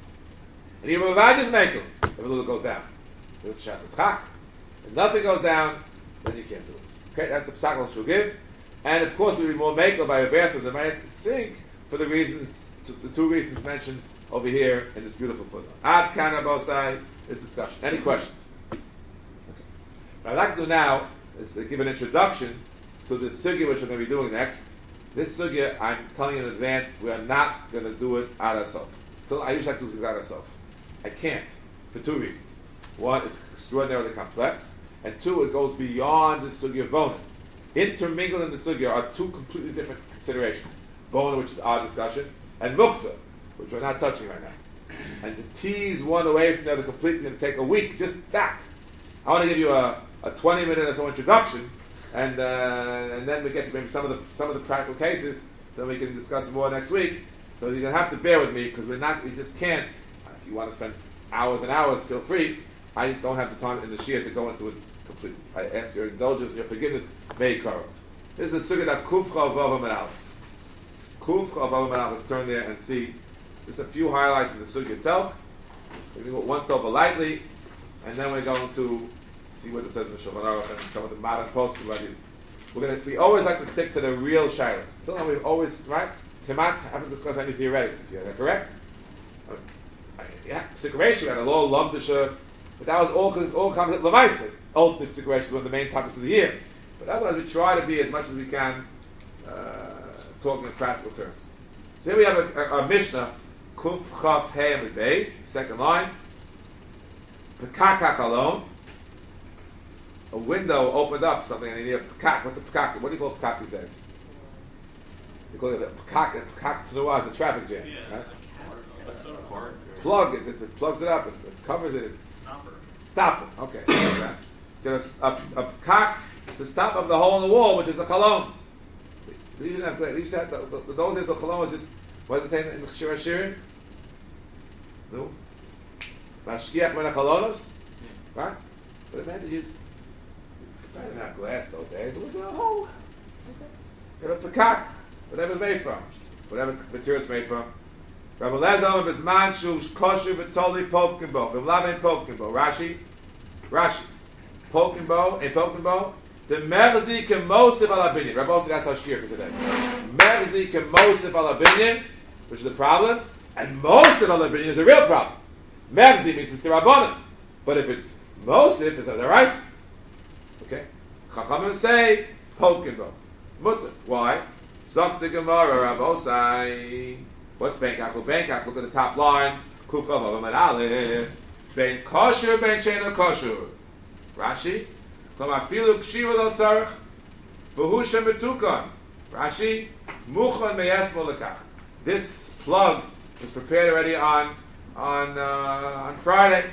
And even Mavad is makel, if a little goes down. There's Shas Tzchak. If nothing goes down, then you can't do it. Okay, that's the psak she'll give. And of course, we'll be more makel by a bathroom than by a sink for the reasons, the two reasons mentioned over here in this beautiful footnote. Ad kana bosai is discussion. Any questions? Okay. What I'd like to do now is to give an introduction to the sugya which we're going to be doing next. This sugya, I'm telling you in advance, we are not going to do it out ourselves. So I usually like to do it out ourselves. I can't for two reasons. One, it's extraordinarily complex, and two, it goes beyond the sugya of bonin. Intermingled in the sugya are two completely different considerations. Bonin, which is our discussion, and muksa, which we're not touching right now. And to tease one away from the other completely is going to take a week, just that. I want to give you a, a twenty minute or so introduction, and uh, and then we get to maybe some of the some of the practical cases, so we can discuss more next week. So you're going to have to bear with me, because we're not, we just can't. If you want to spend hours and hours, feel free. I just don't have the time in the shia to go into it completely. I ask your indulgence and your forgiveness. May Kara. This is a sugya that Kufcha Vavam and Aleph. Kufcha Vavam and Aleph. Let's turn there and see just a few highlights of the sugya itself. We're going to go once over lightly, and then we're going to see what it says in the Shulchan Aruch and some of the modern posts about these. We're going to. We always like to stick to the real shilas. Till now we've always right. Timat haven't discussed any theoretics this year. Is that correct? I mean, I mean, yeah, situation we had a law, lumdisha. But that was all because all comes at Lamaisa. Ultimate situation is one of the main topics of the year. But otherwise, we try to be as much as we can uh, talking in practical terms. So here we have a, a, a Mishnah, Kuf Chav Hey Amid Beis, second line. Pekakach alone. A window opened up, something, and you need a pekak. What's a pekak? What do you call a pekak these days? You call it a pekak. A pekak tnuah is a traffic jam. Yeah. Right? A sort of cord. Plug it, it's, it plugs it up, it, it covers it. It's, Stopper. Stop it. Okay. So a, a, a cock to stop up the hole in the wall, which is the chalon. They used to have, they used to have the, the, the, those days the chalon was just, what does it say in the Shir HaShirim? No? Mashkiach min hachalonos? Right? But imagine you just, I didn't have glass those days, it was a hole. Okay. So the cock, whatever it's made from, whatever material it's made from. Rabbi Lezer Bisman Shu Kosher V'Toli Pokenbo V'Mlav Ein Pokenbo Rashi Rashi Pokenbo Ein Pokenbo The merzi can mosif al abinyan. Rabbi also that's our shir for today. Merzi can mosif al abinyan, which is a problem, and mosif al abinyan is a real problem. Merzi means it's the rabbanon, but if it's mosif, it's a derais. Okay, Chachamim say pokin bo mutter. Why? Zok the Gemara Rabosai. What's Benkach? Well, Benkach. Look at the top line. Kufa Vavam Aleph. Ben kosher, ben sheina kosher. Rashi. Kama filu kshiva lo tzarich. V'hu shem betukon. Rashi. Muchon meyes molekach. This plug was prepared already on on uh, on Friday.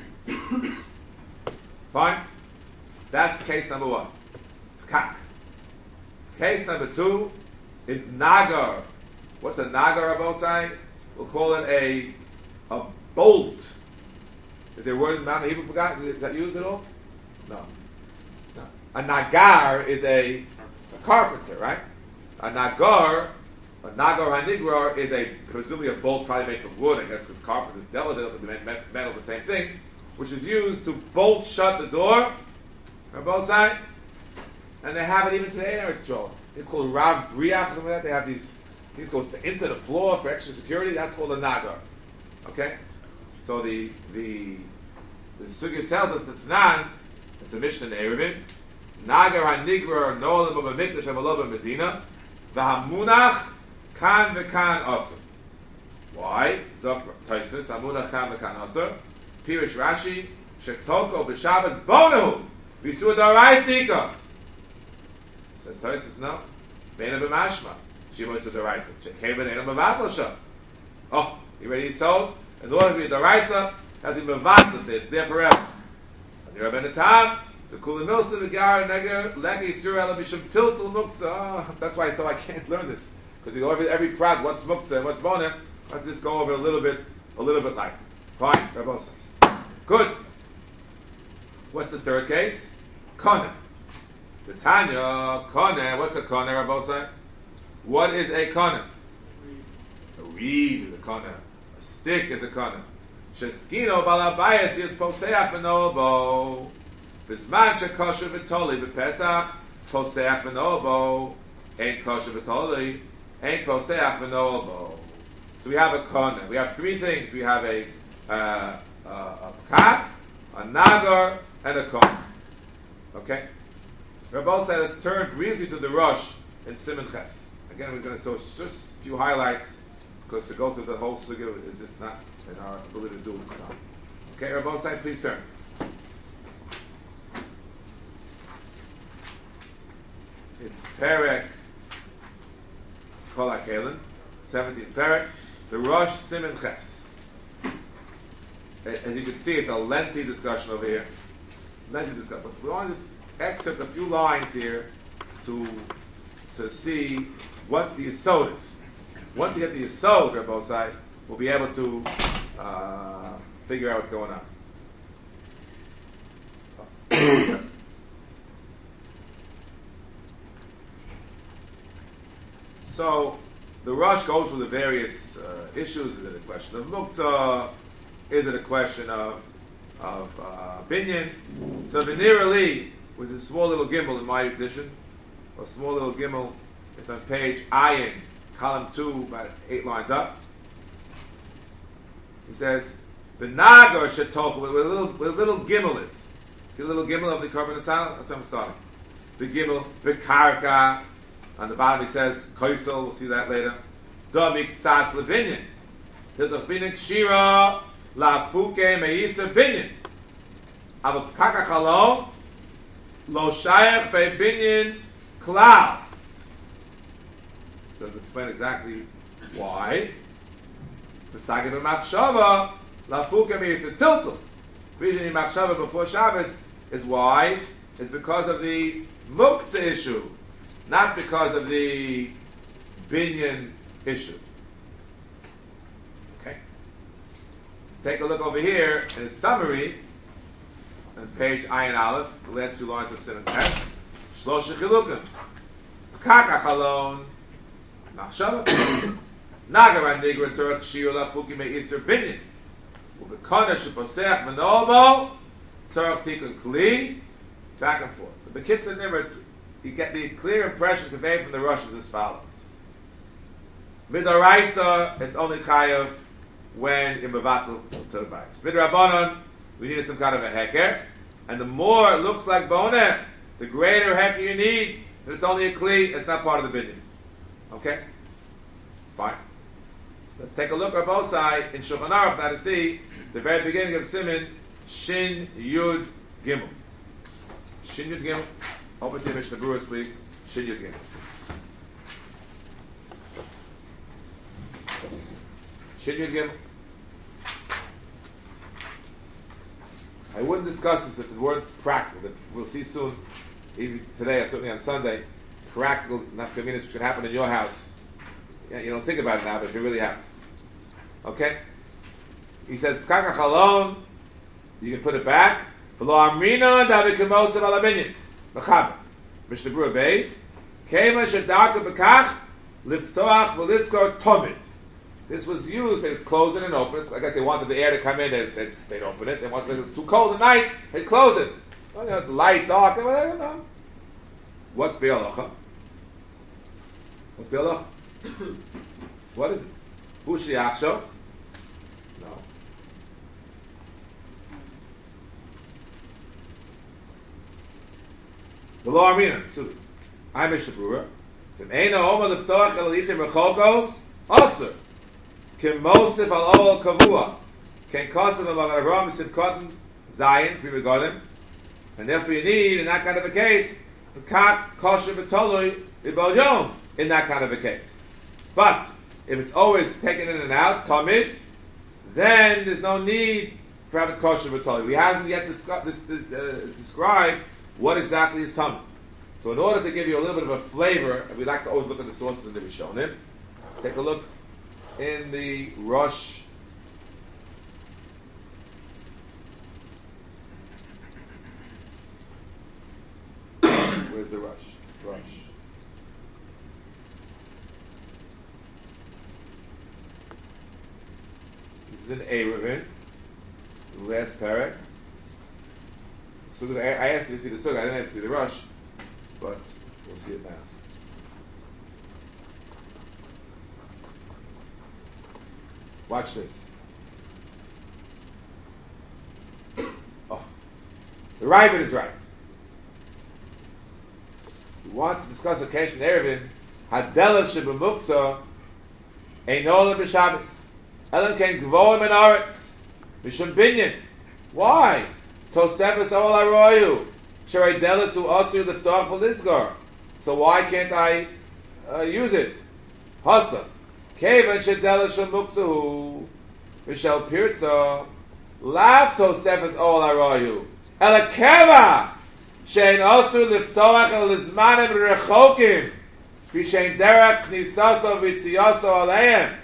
Fine. That's case number one. Kak. Case number two is nagar. What's a nagar, Rabosai? We'll call it a a bolt. Is there a word in Mount Hebrew forgot? Is that used at all? No. no. A nagar is a, a carpenter, right? A nagar, a nagar hanigrar is a presumably a bolt probably made from wood, I guess, because carpenters dealt with it, with metal, the same thing, which is used to bolt shut the door on both sides. And they have it even today in Eretz Yisrael. It's called Rav Briach, something like that. They have these, these go into the floor for extra security. That's called a nagar. Okay? So the the the Sugya tells us it's nan, it's a Mishnah in Erevin. Nagar ha-nigrar no'olim b'mikdash avalo b'medina v'hamunach kan v'kan asur. Why? Zok Taisus, hamunach kan v'kan asur. Pirish Rashi, shektoko b'Shabbos bonahu v'isur daraisika. Says Taisus, no. Beina b'mashma. Shimo is a daraisa. Shekhe b'neina b'vatlasha. Oh, you ready to sold? In order to be the daraisa, has been mevatlat. It's there forever. And you're ben etam the kula milsa the gar neger legi surel b'shum tiltul muktzah. That's why so I can't learn this because you go over every prag what's muktzah and what's boner. Let's just go over a little bit, a little bit like. Fine, Rabbosa. Good. What's the third case? Kone. The Tanya kone. What's a kone, Rabbosa? What is a kone? A reed is a kone. Stick is a kana. Sheskino balabayas is poseach v'nobo. Bisman shekosher v'toli v'pesach poseach v'nobo. Ain't kosher v'toli. Ain't poseach v'nobo. So we have a kana. We have three things. We have a uh, uh, a kak, a nagar, and a kana. Okay. Rabbi said, let's turn briefly to the Rosh in Siman Ches. Again, we're going to show just a few highlights. Because to go through the whole sugya is just not in our ability to do it this time. Okay, Rabbi Said, please turn. It's Perek Kol HaKelim, seventeenth Perek, the Rosh Siman Ches. As you can see, it's a lengthy discussion over here. Lengthy discussion. But we want to just excerpt a few lines here to to see what the yesod is. Once you get the yesod on both sides, we'll be able to uh, figure out what's going on. So, the Rosh goes through the various uh, issues. Is it a question of muktzah? Is it a question of of uh, binyan? So, Venirali was a small little gimel in my edition. A small little gimel. It's on page ayin. Column two, about eight lines up. He says, "The nagar shetoch with a little, with a little gimel is. See the little gimel of the carbon asal? That's how I'm starting. The gimel, the karka. On the bottom he says, koisel. We'll see that later. Domik tzas lebinyan. Hildoch binyan kshira la fuke meisa binyan. Ava kaka chalom lo shayach be binyan klal." Doesn't explain exactly why. The saga of machshava lafuka meis a tiltul. The reason in machshava before Shabbos is why is because of the muktzah issue, not because of the binyan issue. Okay. Take a look over here in its summary on page Ayin Aleph, the last few lines of Siman Ches. Shlosha chilukim. Kaka chalon. Machshava. Nagar and Nigra Torah Kshir Lafuki Me Isser Binyan. Ubekana Sheposeach Menobo Tzarach Tikun Kli back and forth. The Bekitza Nimitz, you get the clear impression conveyed from the Russians as follows. Midoraisa, it's only chayav when in Mevatel Turbais. Midrabanon, we needed some kind of a heker, and the more it looks like boneh, the greater heker you need, but it's only a kli, it's not part of the binyan. Okay? Fine. Let's take a look at both sides in Shulchan Aruch now to see the very beginning of Siman Shin Yud Gimel. Shin Yud Gimel. Open to Mishnah Brewers, please. Shin Yud Gimel. Shin Yud Gimel. I wouldn't discuss this if it weren't practical. We'll see soon, even today, or certainly on Sunday, practical nafkaminas which can happen in your house. Yeah, you don't think about it now, but it really happen. Okay? He says, Kaka Chalon, you can put it back. V'lo amrina davikimosav ala binyan. Mechaber. Mishnah Berurah Beis. Kema shedarka bekach liftoach v'liskor tomid. This was used, they would close it and open it. I guess they wanted the air to come in, they'd, they'd, they'd open it. They wanted, if it was too cold at night, they'd close it. Well, you know, light, dark, whatever, no. What's Be'alacha? What's Be'alacha? What is it? Hushi Achshav? No. The law Armina, Subi. I'm Mishnah Berurah. If Eina Oma Liftoach El Elisim Rechokos, Asur. Kim Mosif Al Ol Kavua. Ken Kosim Al Magaram Sim Cotton, Zion, Pri Begodim. And therefore you need, in that kind of a case, Kak Kosher B'Toloi Ibal Yom, in that kind of a case. But if it's always taken in and out, tamid, then there's no need for having kosher b'toli. We haven't yet discuss, this, this, uh, described what exactly is tamid. So in order to give you a little bit of a flavor, we like to always look at the sources in the Rishonim. Take a look in the Rosh. Where's the Rosh? Rosh. This is in Eruvin, the last parak. So I asked you to see the sukkah, I didn't ask you to see the rush, but we'll see it now. Watch this. Oh, the Ravid is right. He wants to discuss occasion Eruvin. Hadelah shebemukta einola b'Shabbos. Elam ken gvoim and aretz mishum binyan. Why? Tosefes ol aroyu sherei delas hu asu liftoach v'lisgar. So why can't I uh, use it? Hasa kevan shedelas shemuktahu mishel pirza lav tosefes ol aroyu ela keva shein asu liftoach el lizmanim rechokim kvi shein derech knisaso v'tziyaso aleihem.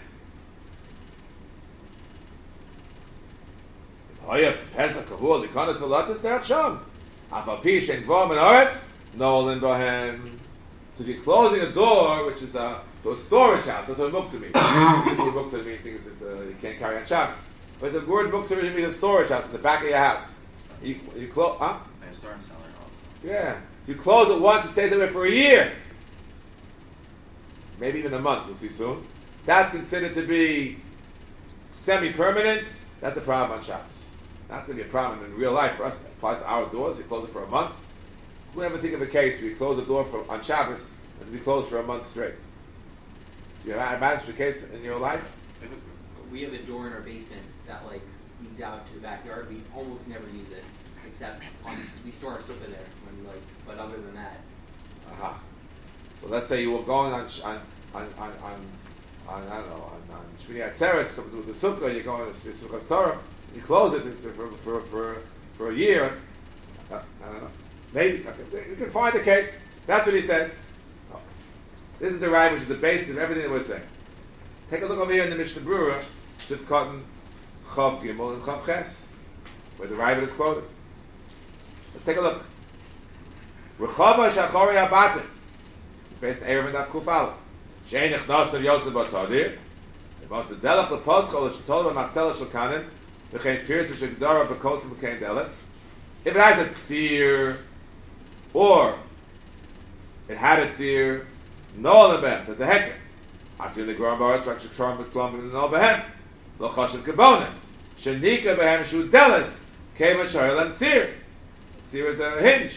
Oya Pesach Kavua Likonas Alatzis Derech Sham. Afapi Shen Gvom and Oretz Nolan Bohem. So if you're closing a door, which is a to a storage house, that's what a muktzah means. The muktzah means things that uh, you can't carry on Shabbos. But the word muktzah really means a storage house in the back of your house. You, you close, huh? A storm cellar also. Yeah. If you close it once, it stays there for a year. Maybe even a month. We'll see soon. That's considered to be semi-permanent. That's a problem on Shabbos. That's going to be a problem in real life for us. It applies to our doors. You close it for a month. We never think of a case where you close a door for, on Shabbos and to be closed for a month straight. You ever imagine a case in your life? We have a door in our basement that like leads out to the backyard. We almost never use it, except on, we store our sukkah there. When like, but other than that, Aha. So let's say you were going on on on on, on, on I don't know on, on Shmini Atzeres with the sukkah. You're going to Sukkah's Torah. You close it for for for, for a year. Uh, I don't know. Maybe okay. You can find the case. That's what he says. Oh. This is the right, which is the basis of everything that we're saying. Take a look over here in the Mishnah Berurah, Sif Cotton, Chav Gimel and Chav Ches, where the Ravid is quoted. Let's take a look. Rechava Shachori Abatim, based on Erev and Kuf Aleph. Shein Echnas of Yosef Batadir. It was the Delach Leposchol Shetol B'Machzela Shalkanim. If it has a tzir, or it had a tzir, no lebem, says a heker. I feel the ground bars, like shekram b'klom b'nim no behem, lo chashav kabonim, shenika behem shu delis, keva shoylem tzir. Tzir is a hinge.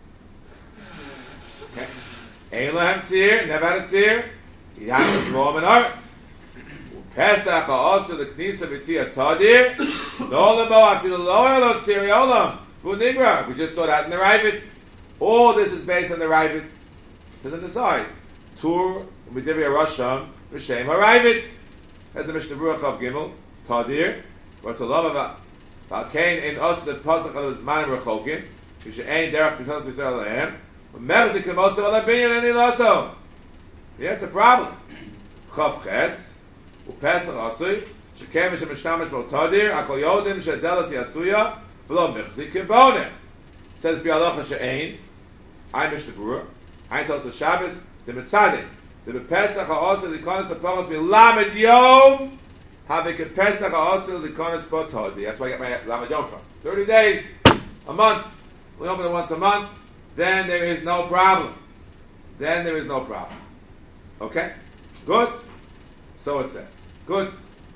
Okay. Ein lehem tzir, never had a tzir, he had to draw him in arts. Pesach also the knisa b'tzir tadir, no lebo afilu lo elo tzir yolam, v'nigra. We just saw that in the Ravid. All this is based on the Ravid. To the side. Tur, Midivya Rasham, V'Shem HaRavid. As the Mishnah Berurah of Gimel, Tadir, what's a love of Valkain in us the Pasach of the Zmanim Rechokim, Kisha Ein Derech B'Tos Yisrael Lehem, V'Merzik K'mos of Alabinyan and Ilaso. Yeah, it's a problem. Chav Ches, U'Pesach Asui, Shekem Mishem Mishnamish Bo Tadir, Akol Yodim Shedelas Yasuya, V'Lo Merzik K'bonim. Says Bi'alacha She'ein, I Mishnah Berurah, I told the Shabbos, the Mitzadik, the Pesach also the Konas the Pamos Milamed Yom, have a Pesach also the Konas Potodi. That's why I get my Lamed Yom from. Thirty days, a month. We open it once a month. Then there is no problem. Then there is no problem. Okay, good. So it says. Good.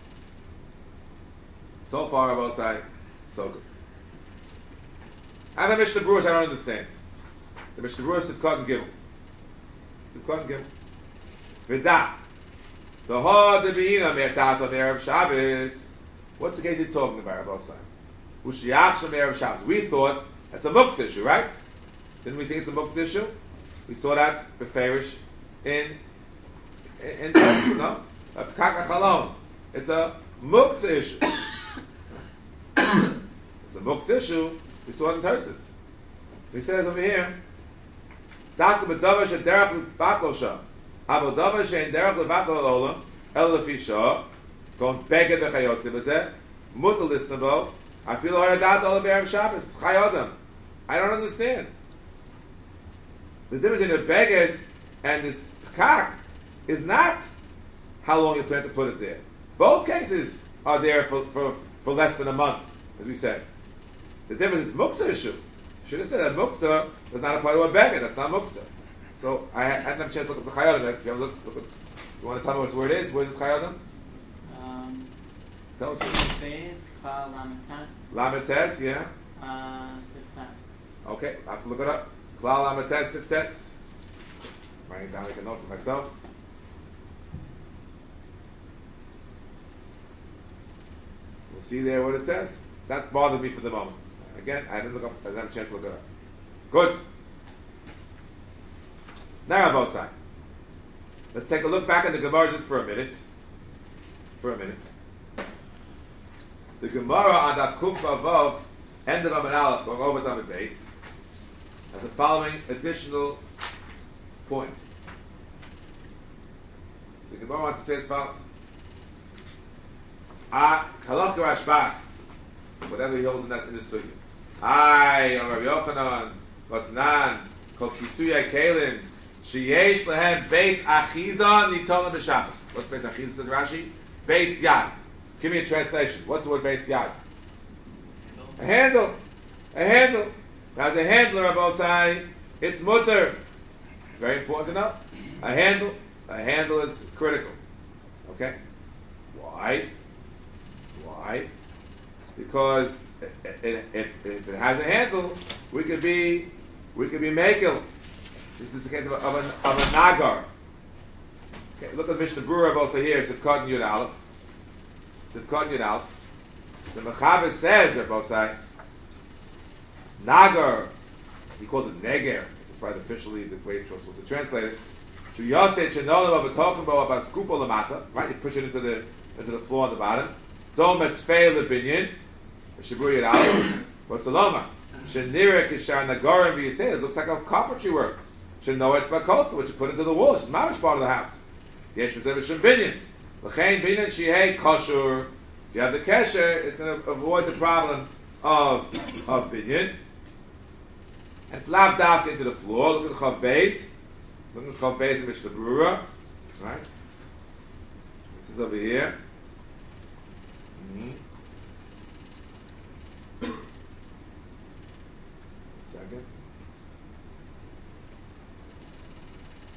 So far, I will say, so good. And the Mishnah Berurah, I don't understand. The Mishnah Berurah said Cotton Gimel. Said Cotton Gimel. V'da. The ha de v'ina me'etat of Erev Shabbos. What's the case he's talking about, Rabbi Osai? U'shiach shem Erev Shabbos. We thought that's a muktzah issue, right? Didn't we think it's a muktzah issue? We saw that beferish in in, in no? A pekach chalon. It's a muktzah issue. It's a muktzah issue. We saw it in Tarsus. He says over here, Daka b'davar she'derech l'vatlo shah, aber davar she'en derech l'vatlo l'olam, el lefi shah, kon beged v'chayotzi b'zeh, mutal lisnabo, afilu ha'yadat ol b'erev Shabbos, chayodam. I don't understand. The difference in a beged and this pekach is not how long you plan to put it there. Both cases are there for, for, for less than a month, as we said. The difference is muktzah issue. Should have said that muktzah does not apply to a beggar. That's not muktzah. So I, I didn't have a chance to look at the chayadim. If you, look, look at, you want to tell me where it is? Where is chayadim? Um, Tell us. Beis, Klal Lametes. Lametes, yeah. Uh, Siftes. Okay, I have to look it up. Klal Lametes, Siftes. Writing down, make a note for myself. We'll see there what it says. That bothered me for the moment. Again, I didn't look up. I didn't have a chance to look it up. Good. Now, Rabosai, let's take a look back at the Gemara just for a minute. For a minute. The Gemara on that Kuf Vav ended on an Aleph, going over to the base, has the following additional point. The Gemara wants to say as follows: Ah, Kalach Rashbach, whatever he holds in that in the sugya. Ay, Rabbi Yochanan, Vatnan, Kol Kisuya Kalim, Sheyesh Lehem Beis Achiza Nitolim B'Shabbos. What's Beis Achiza? Says Rashi. Beis Yad. Give me a translation. What's the word Beis Yad? A handle. A handle. As a handle, Rabbi Osai, it's mutter. Very important to know. A handle. A handle is critical. Okay. Why? Why? Because if, if, if it has a handle, we could be we could be makel. This is the case of a, of a, of a nagar. Okay, look at Mishnah Berurah also here. Sivkot Yud Aleph. Sivkot Yud Aleph. The Mechaber says, they're both saying, nagar. He calls it neger. It's probably officially the way it's supposed to translate it. To Yosei Chenolim of a Tochenbo of a Skupo Lamata. Right, you push it into the into the floor on the bottom. Dom etzfei lebinyan. Shibur Yud Aleph. What's the loma? Shenira kishar nagarim v'yisei. It looks like a carpentry work. Sheno etzva kosta, which you put into the wall. It's not part of the house. Yesh v'zeh v'shem binyan. L'chein binyan shehei kosher. If you have the kesher, it's going to avoid the problem of of binyan. And it's lav daf into the floor. Look at the chav beis. Look at the chav beis in Mishnah Berurah. Right. This is over here. Mm-hmm. Second.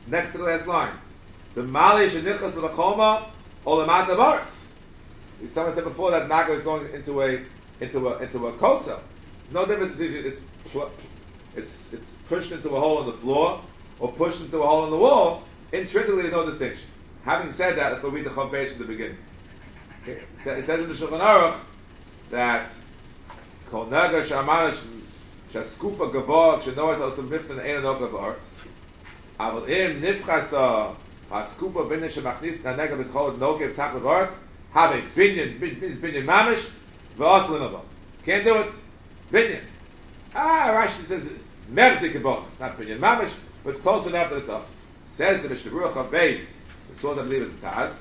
next to the last line. The Mali Shenichas Levachoma Olamat of Arts. Someone said before that Naga is going into a into a into a kosa. No difference between it's pl- it's it's pushed into a hole in the floor or pushed into a hole in the wall. Intrinsically, there's no distinction. Having said that, let's go read the Chav at the beginning. Okay. It says in the Shulchan Aruch that Kol Naga Shamanish Shaskupa Gavor Shenoas Osam Miftan Ein Nog Gavarts Aval Im Nifchasa Haskupa Binyan Shemachnis Nanega B'Chol Nogev Tak Gavarts Have a Binyan Binyan Mamish V'Os Linava. Can't do it. Binyan. Ah, Rashi says it's Merzik Gavor. It's not Binyan Mamish, but it's close enough that it's us. Says the Mishnah Berurah Chav Beis. The source I believe is the Taz.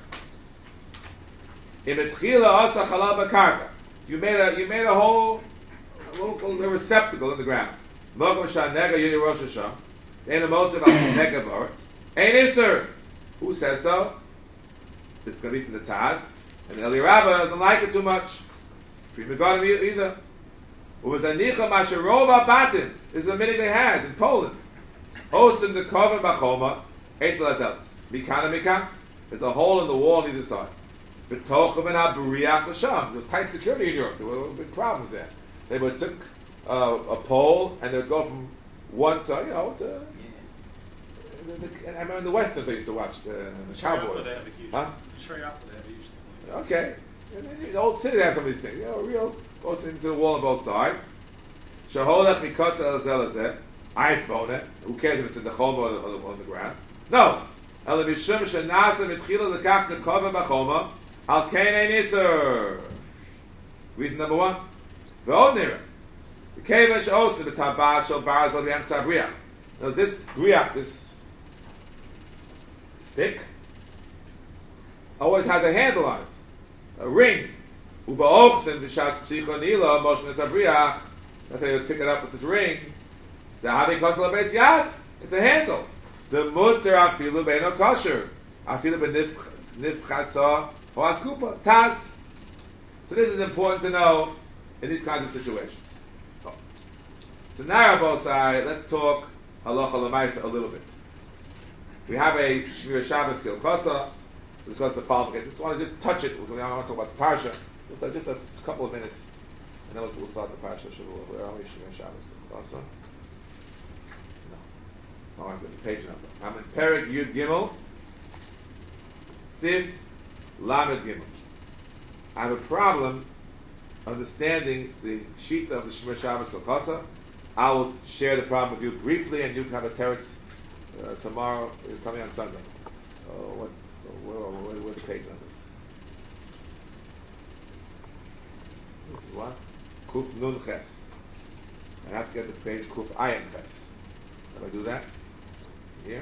In Etchila Asa Chalal B'Karka. You made a you made a whole local receptacle in the ground. Mogam Shah Nega Yiri Rosh Hashanah. Ain't the most about Nega Varts. Ain't it, sir? Who says so? It's going to be from the Taz. And Eli Rabba doesn't like it too much. Prima Godim either. It was a Nicha Masharova Batin. This is a minute they had in Poland. Hosting the Koven Bachoma. Eitzel Adelis. Mikana Mikan. There's a hole in the wall on either side. B'tochim and Haburiach L'Sham. There was tight security in Europe. There were big problems there. They would took uh, a pole and they would go from one side, you know, the, Yeah. the, the, and I remember in the Westerns I used to watch the, the Cowboys. They have a huge. Huh? Straight after they have a huge. Okay. And then in the old city they have some of these things. You know, real goes into the wall on both sides. Shaholach mikotza el zelazeh. Ayit bonet. Who cares if it's in the choma or, or, or on the ground? No. El mishum shenasa mitchila lekach nekova b'choma. Al kain niser. Reason number one. V'od nira. The kaven she'osim b'tabad shel baraz al b'yamtza briach. Now this briach, this stick, always has a handle on it, a ring. Uba oxen v'shas psicho nila moshnes abriach. That's how you pick it up with this ring. Zahavi kosel beis yad. It's a handle. The mutter afilu beino kosher. Afilu benifchasa or askupa taz. So this is important to know in these kinds of situations. Oh. So now on both sides, let's talk halacha l'maisa a little bit. We have a Shmir Shabbos Kilchasa. We discuss the following. I just want to just touch it. We don't want to talk about the parsha. Just a, just a couple of minutes, and then we'll, we'll start the parsha. Where are we? Shmir Shabbos Kilchasa. No, I have the page number. I'm in Perek Yud Gimel, Sif Lamed Gimel. I have a problem understanding the sheet of the Shmir Shabbos Kilchasa. I will share the problem with you briefly, and you can have a teretz uh, tomorrow. You're coming on Sunday. Uh, what? Where, where, where's the page on this? This is what? Kuf Nun Ches. I have to get the page Kuf Ayin Ches. Can I do that? Here?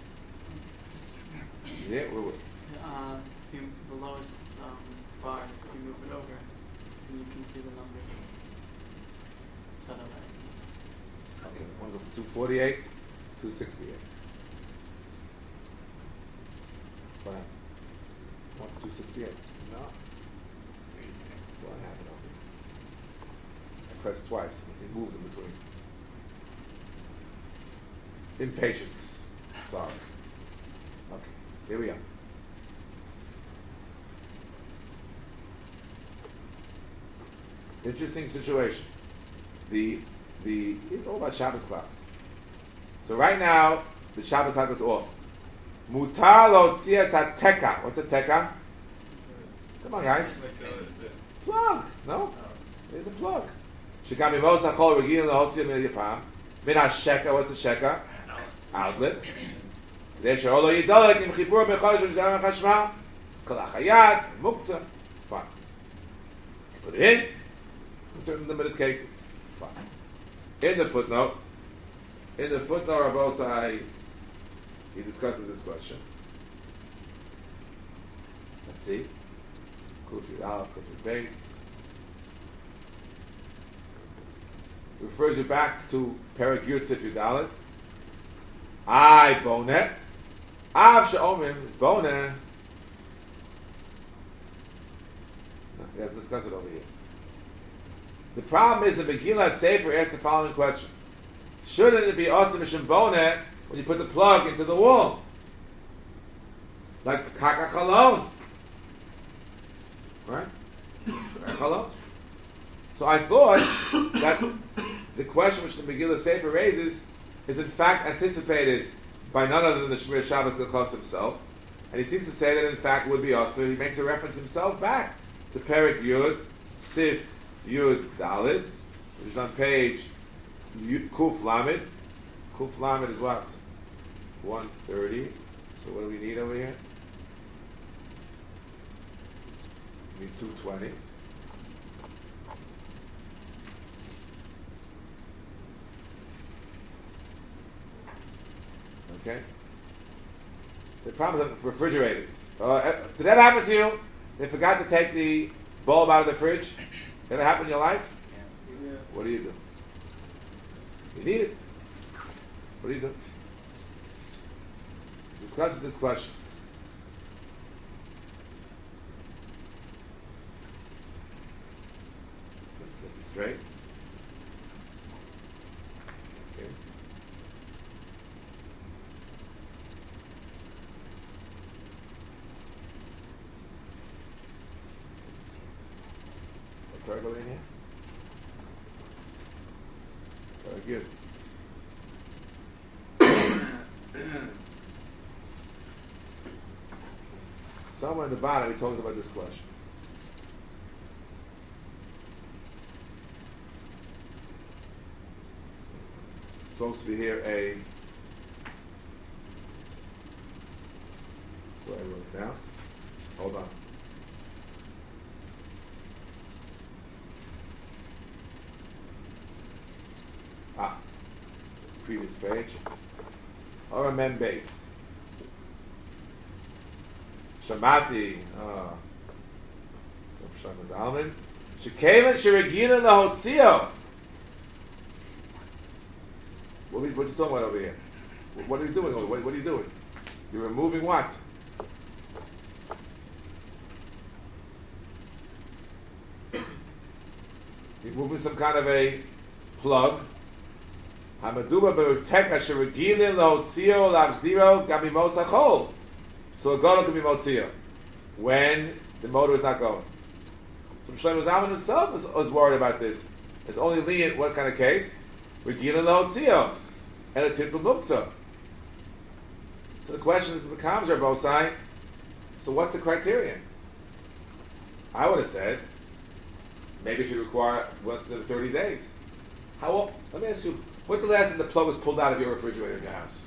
Here? Where, where? Uh, you, the lowest um, bar, if you move it over, and you can see the numbers. Shut up. Okay, one go from two forty-eight, two sixty-eight. What happened? One two sixty-eight. No. What happened over here? I pressed twice. It moved in between. Impatience. Sorry. Okay, here we are. Interesting situation. The the it's all about Shabbos class. So right now the Shabbos class is off. Mutar lo tzias hateka. What's a teka? Come on, guys. Plug. No, there's a plug. Shekami mosa chol regilin lahotzi min yipam. Min hasheka. What's a sheka? Outlet. There she'olo yidolek im chibur bechosh v'zayim chashma. Kol hachayad muktzah. Fine. Put it in. In certain limited cases. Fine. In the footnote, in the footnote of Osai, he discusses this question. Let's see. Kufi Al, Kufi Beis. Refers you back to Perek Yud Sif Yudalet. I bonet. Av she'omim is bonet. No, he hasn't discussed it over here. The problem is the Megillah Sefer asks the following question: shouldn't it be also mishum bonet when you put the plug into the wall? Like kaka chalon. Right? Chalon. So I thought that the question which the Megillah Sefer raises is in fact anticipated by none other than the Shemir Shabbos Gilchos himself. And he seems to say that in fact would be also, he makes a reference himself back to Perik Yud, Sif Yud Dalid, which is on page Yud, Kuf Lamed. Kuf Lamed is what? one thirty. So what do we need over here? We need two twenty. Okay? The problem with refrigerators. Uh, did that happen to you? They forgot to take the bulb out of the fridge? Did that happen in your life? Yeah. What do you do? You need it. What do you do? Discuss this question. Let's get this straight. Okay. What go in here? Very good. Somewhere in the bottom we talked about this question. It's supposed to be here a where I wrote it down. Hold on. Ah, previous page. Or a mem base. Shamati, uh, Shlomo Zalman. Shekevin Shiragina Lahotzio. What are you, what's he talking about over here? What are you doing? What, what are you doing? You're removing what? You're moving some kind of a plug. Hamaduba be'uteka shiragilin lahotzio lavziro gamimos achol. So a gadol can be motzio when the motor is not going. So Shlomo Zalman himself was, was worried about this. It's only lenient what kind of case? Regilin lahotzio and a tintul muktzah. So the question is, becomes Rabbosai, so what's the criterion? I would have said maybe it should require once in thirty days. How old? Let me ask you, what's the last time the plug was pulled out of your refrigerator in your house?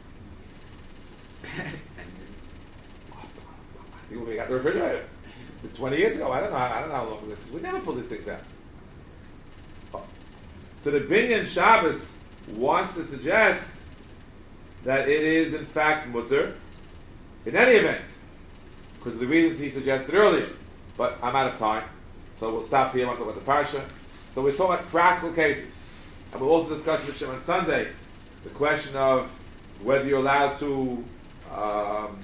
You we got the refrigerator twenty years ago. I don't know. I don't know how long ago. We never pull these things out. Oh. So the Binyan Shabbos wants to suggest that it is in fact mutter in any event, because of the reasons he suggested earlier. But I'm out of time, so we'll stop here. I want to talk about the parsha. So we're talking about practical cases, and we'll also discuss with Shem on Sunday the question of whether you're allowed to. Um,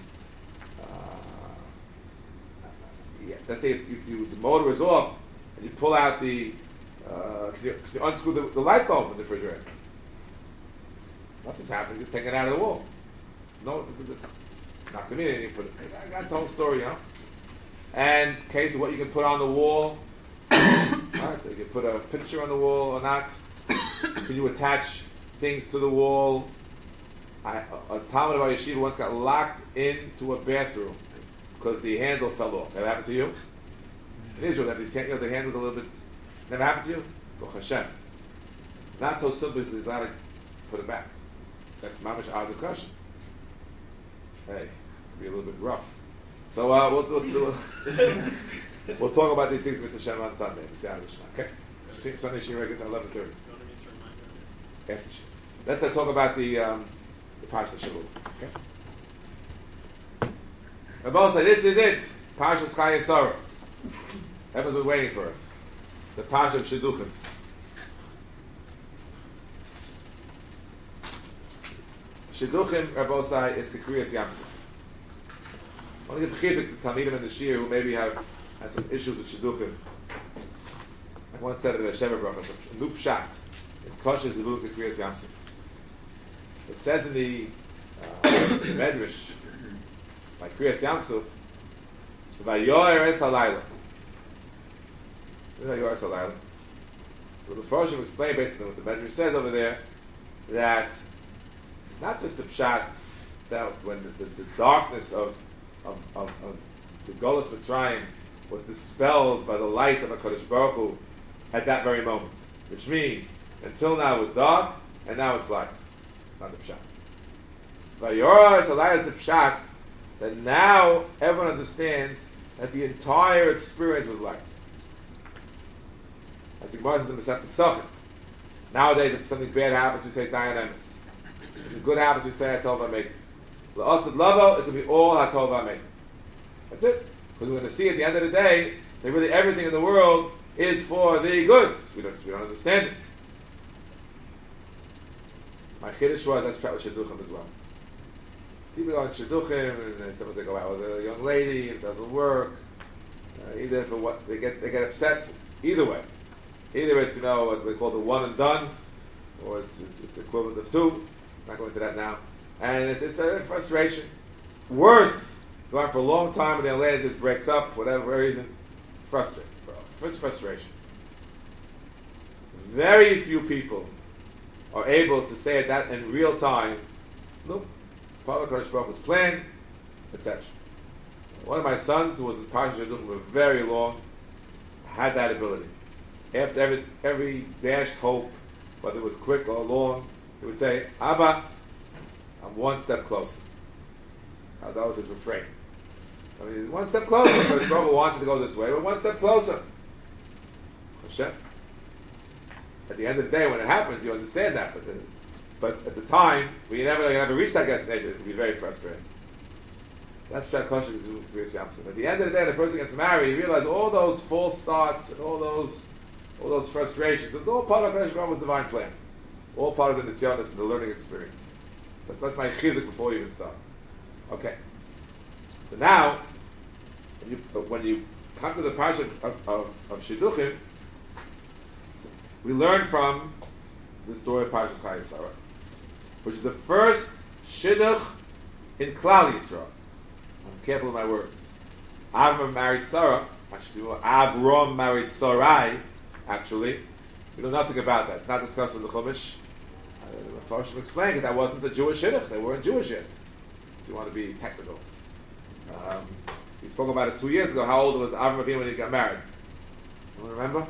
Yeah, let's say if you, you, the motor is off and you pull out the, uh, can you, can you unscrew the, the light bulb in the refrigerator? Nothing's happening, just take it out of the wall. No, not community, but that's the whole story, you know. And case of what you can put on the wall. Alright, you can put a picture on the wall or not. Can you attach things to the wall? I, a, a Talmud of Yeshiva once got locked into a bathroom because the handle fell off. That happened to you? In Israel, that these, you know, the handle's a little bit. Never happened to you? Baruch Hashem. Not so simple as he's allowed to put it back. That's mamish our discussion. Hey, it'll be a little bit rough. So uh, we'll, we'll, we'll, we'll talk about these things with Hashem on Sunday. Okay? Sunday Shira gets at eleven thirty. After Shira. Let's uh, talk about the um, the Parsha Shalom. Okay? Rabbi say this is it. Parsha Chayei Sarah. Everyone's been waiting for it. The Parsha of Shidduchim. Shidduchim, Rabbi say, is the Kriyas Yamsuf. I want to give chizik to Talmidim in the Shir who maybe have had some issues with Shidduchim. I once said it at a Sheva Bracha, a new pshat. In Kosher is the Luk of Kriyas Yamsuf. It says in the uh, Medrash, like Kriyas Yamsuf, Vayoyer Es Halayla. Vayoyer Es Halayla. So the Farshim explain basically what the Medrash says over there, that not just the pshat that when the, the, the darkness of of, of, of the Golus Mitzrayim was dispelled by the light of HaKadosh Baruch Hu at that very moment, which means until now it was dark and now it's light. It's not the pshat. Vayoyer Es Halayla is the pshat that now everyone understands that the entire experience was light. I think Moses in the Masechet Pesachim. Nowadays, if something bad happens, we say Dayan Emes. If something good happens, we say Hatov V'Ameik. La'asad Lavo, it's going to be all Hatov V'Ameik. That's it. Because we're going to see at the end of the day that really everything in the world is for the good. We don't, we don't understand it. My Chiddush was that's probably Shidduchim as well. People go on Shidduchim and then sometimes they go out with a young lady and it doesn't work. Uh, either for what they get, they get upset. Either way. Either it's, you know, what they call the one and done, or it's, it's, it's equivalent of two. I'm not going into that now. And it's, it's a frustration. Worse, go on for a long time and then later it just breaks up, whatever reason. Frustrated. First frustration. Very few people are able to say that in real time, look, it's part of Kodesh Baruch Hu's plan, et cetera. One of my sons, who was in Parshat Shidduchim for very long, had that ability. After every, every dashed hope, whether it was quick or long, he would say, Abba, I'm one step closer. That was his refrain. I mean, he's one step closer. Because Baruch wanted to go this way, but one step closer. Hashem. At the end of the day, when it happens, you understand that. But, the, but at the time, when you never, you never reach that destination, it can be very frustrating. That's Pshat Kosher to do with Kriyas Yamsuf. At the end of the day, the person gets married, you realize all those false starts and all those all those frustrations, it's all part of Kodesh Baruch Hu's divine plan. All part of the nisyonos and the learning experience. That's, that's my chizuk before you even start. Okay. So now, when you, when you come to the parsha of, of, of Shidduchim, we learn from the story of Parshas Chayei Sarah, which is the first Shidduch in Klal Yisrael. I'm careful with my words. Avram married Sarah. Actually, Avram married Sarai. Actually, we know nothing about that. It's not discussed in the Chumash. Uh, Farshim explained that that wasn't the Jewish Shidduch. They weren't Jewish yet. If you want to be technical, um, we spoke about it two years ago. How old was Avram Avinu when he got married? Anyone remember?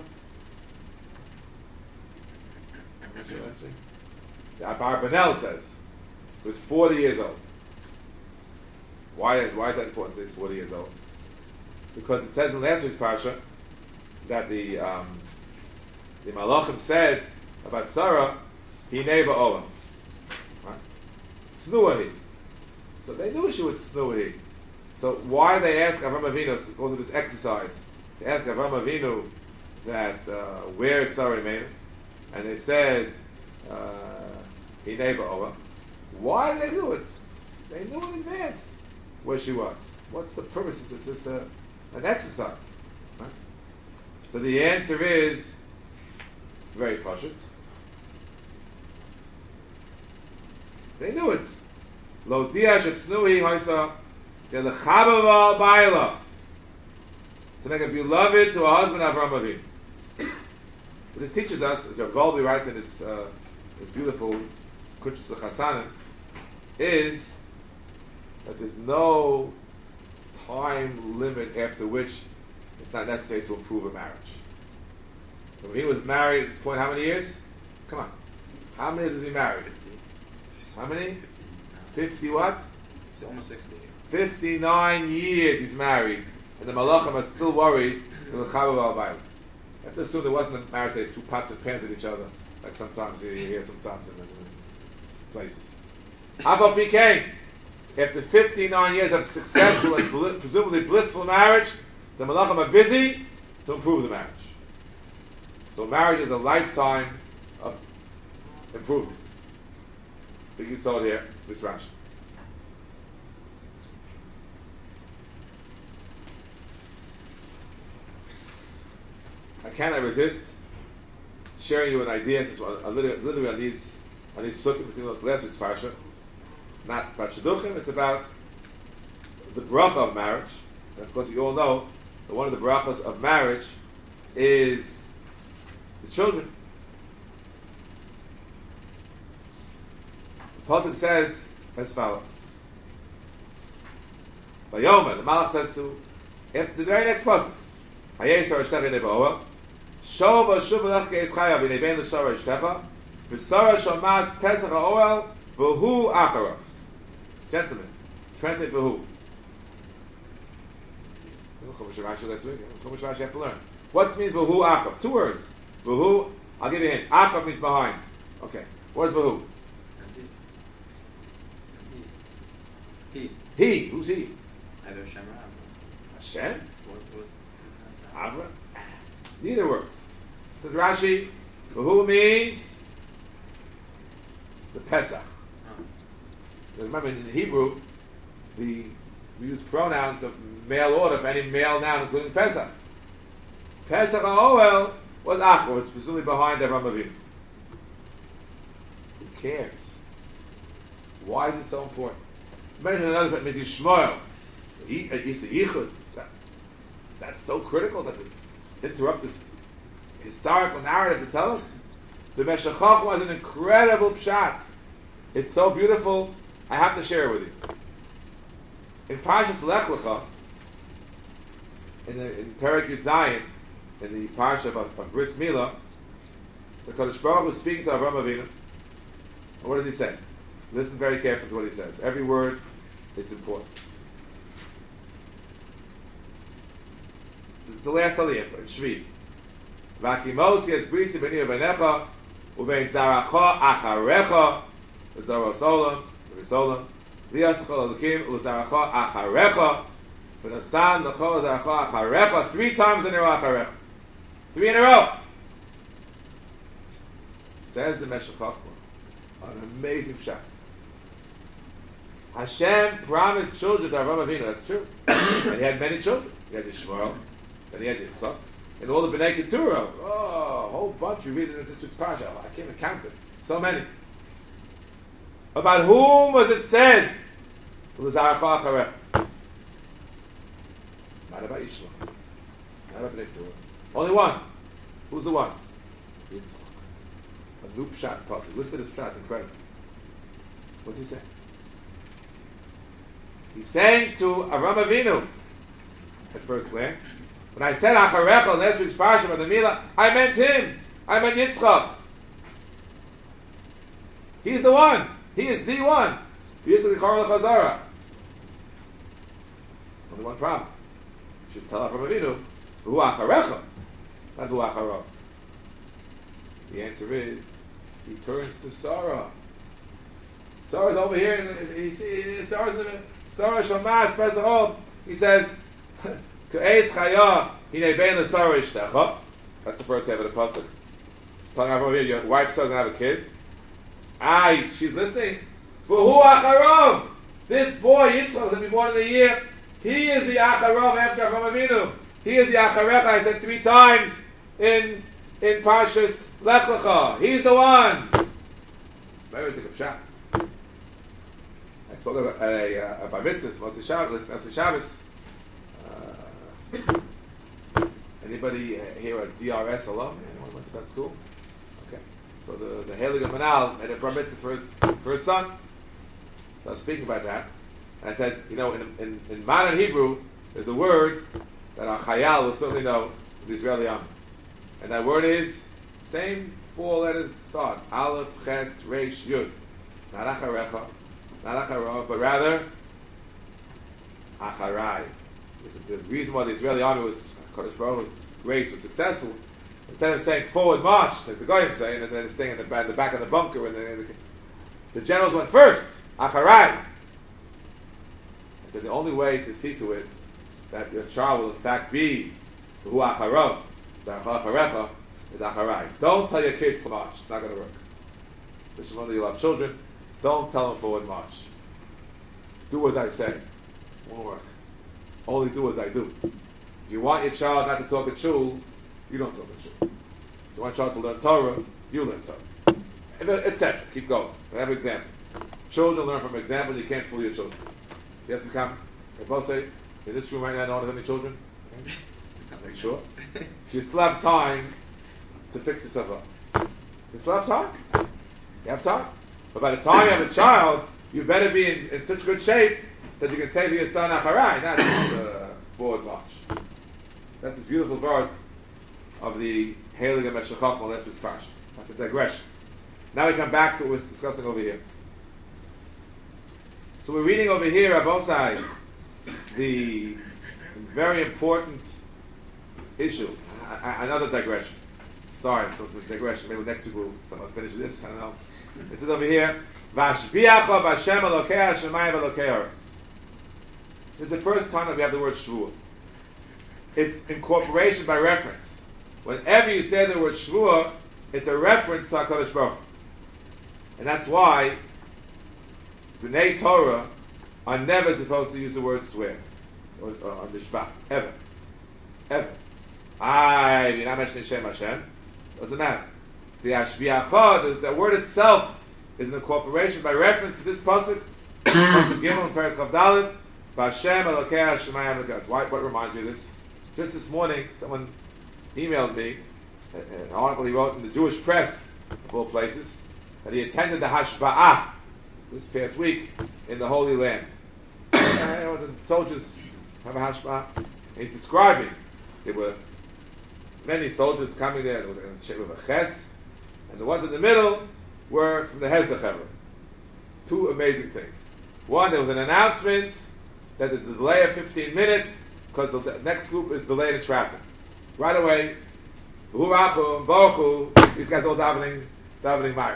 The Abarbanel says he was forty years old. Why is why is that important? That he's forty years old. Because it says in last week's parsha that the um, the Malachim said about Sarah, "Hinei ba'olam." Right? Snuahi. So they knew she was snuahi. So why did they ask Avram Avinu to go through this exercise? They asked Avram Avinu that uh, where is Sarah Imenu? And they said, "Hinei ba'olam." Why did they do it? They knew in advance where she was. What's the purpose? It's just a, an exercise. Right? So the answer is very pashut. They knew it. Lo diash etznui haisa delechabava ba'ila, to make a beloved to a husband Avram Avinu. What this teaches us, as Rav Golby writes in his, uh, his beautiful Kutzos Chasanim, is that there's no time limit after which it's not necessary to improve a marriage. So when he was married at this point, how many years? Come on. How many years was he married? How many? Fifty what? It's almost sixty. Fifty-nine years he's married, and the Malachim are still worried. You have to assume there wasn't a marriage that two pots and pans at each other, like sometimes you hear sometimes in, the, in places. Aval P K, after fifty-nine years of successful and bl- presumably blissful marriage, the Malachim are busy to improve the marriage. So marriage is a lifetime of improvement. Big you saw here, this Rashi. I cannot resist sharing you an idea. A little, literally on these on these psukim. It's last week's parsha, not about Shidduchim. It's about the bracha of marriage. And of course, you all know that one of the brachas of marriage is is children. The pasuk says as follows: Vayoma, the Malach says to, if the very next pasuk, Hayesar Ishtecha Nebaoa, Shova Shuva Lechke Eschaya V'Nebein L'Shara Ishtecha, V'Sara Shamas Pesach HaOel V'Hu Acharav. Gentlemen, translate V'Hu. Chumash Rashi last week. Chumash Rashi have to learn. What means V'Hu Acharav? Two words. V'Hu, I'll give you a hint. Acharav means behind. Okay. What is V'Hu? He. He. Who's he? Either Hashem or Avram. Hashem? What was Avram? Neither works. Says Rashi, V'Hu means the Pesach. Oh. Remember, in Hebrew, the, we use pronouns of male order for any male noun, including Pesach. Pesach HaOel was Achor, it's presumably behind Avraham Avinu. Who cares? Why is it so important? Mention another thing, Mister Shmuel. He used to Yichud. That, that's so critical that it's interrupt this historical narrative to tell us. The Meshech Chochmah was an incredible pshat. It's so beautiful. I have to share it with you. In Parshas Lech Lecha, in the in Perek Yud Zayin, in the Parsha of, of Bris Milah, the Kodesh Baruch Hu is speaking to Avraham Avinu. And what does he say? Listen very carefully to what he says. Every word is important. It's the last aliyah in Shvi. Vakimos yes brisi b'ni v'necha uvein zaracha acharecha v'doro solam v'solam liyasachol alukim u'zaracha acharecha v'nasan l'chol zaracha acharecha three times in a row acharecha. Three in a row. Says the Meshech Chochmah. An amazing shot. Hashem promised children to Avraham Avinu. That's true. And he had many children. He had Yishmael, and he had Yitzchak, and all the Bnei Keturah. Oh, a whole bunch. You read it in this week's parsha. I can't even count it. So many. About whom was it said? Not about Yishmael. Not about Bnei Keturah. Only one. Who's the one? Yitzchak. A new pshat pasuk. Listen to this pshat. It's incredible. What's he saying? He's saying to Avraham Avinu, at first glance, when I said Acharecha last week's parsha about the Milah, I meant him. I meant Yitzchak. He's the one. He is the one. Yitzchak Chorah Chazara. Only one problem. You should tell Avraham Avinu, Hu Acharecha, not Hu Acharov. The answer is, he turns to Sarah. Sarah's over here, and he sees Sarah's in the Sarah Shamash Pesach. He says, "K'eis chaya hinei bein l'Sarah ishtecha." That's the first half of the pasuk. Telling everyone here, your wife's still gonna have a kid. Aye, she's listening. V'hu acharov. This boy Yitzchak is gonna be born in a year. He is the acharov after Avraham Avinu. He is the acharecha. I said three times in in Parshas Lech Lecha. He's the one. Very big shot. I spoke about a, a, a bar mitzvah, Moshe Shabbos. Moshe Shabbos. Uh, anybody here at D R S alum? Anyone went to that school? Okay. So the the Heilige Manal made a bar mitzvah for his for his son. So I was speaking about that, and I said, you know, in in, in modern Hebrew, there's a word that our Chayal will certainly know, the Israeli Army, and that word is same four letters start: Aleph, Ches, Reish, Yud. Not Acharecha. Not Acharov, but rather Acharai. The reason why the Israeli army was Kodesh Baruch Hu's grace was successful, instead of saying forward march, like the Goyim saying, and then staying in the, back, the back of the bunker, and the, the, the generals went first. Acharai. I said the only way to see to it that your child will in fact be who Acharov, the Acharecha, is Acharai. Don't tell your kid for march. It's not going to work. Especially when you love children. Don't tell them forward march. Do as I say. Won't work. Only do as I do. If you want your child not to talk at shul, you don't talk at shul. If you want your child to learn Torah, you learn Torah. et cetera. Keep going. I have an example. Children learn from example. You can't fool your children. You have to come They both say, in this room right now, no one has any children? Make sure. So you still have time to fix yourself up. You still have time. You have time. But by the time you have a child, you better be in, in such good shape that you can say to your son, Acharai. That's the forward march. That's this beautiful word of the Heilige Meshech Chochmah last week's parsha. That's a digression. Now we come back to what we're discussing over here. So we're reading over here, Abosai, the very important issue. I, I, another digression. Sorry, so it's a digression. Maybe next week we'll someone finish this. I don't know. It says over here, Vashbiacha b'Hashem Elokei Hashemayim Elokei Haaretz. This is the first time that we have the word Shvuah. It's incorporation by reference. Whenever you say the word Shvuah, it's a reference to HaKadosh Baruch Hu. And that's why B'nai Torah are never supposed to use the word swear or, or nishbah, ever, ever. I, you're not mentioning Shem Hashem. Doesn't matter. The Ashbiacha, the, the word itself, is an incorporation by reference to this pasuk, pasuk Gimel in Perek Chav Dalet, B'Hashem Elokei Hashemayim Elokei. Why? What reminds you of this? Just this morning, someone emailed me an article he wrote in the Jewish press, of all places, that he attended the Hashba'ah this past week in the Holy Land. You know, the soldiers have a Hashba'ah. He's describing there were many soldiers coming there in the shape of a ches, and the ones in the middle were from the Hesder Chevra. Two amazing things. One, there was an announcement that there's a delay of fifteen minutes because the next group is delayed in traffic. Right away, Hurachu, Bochu, these guys all davening, davening Ma'ariv.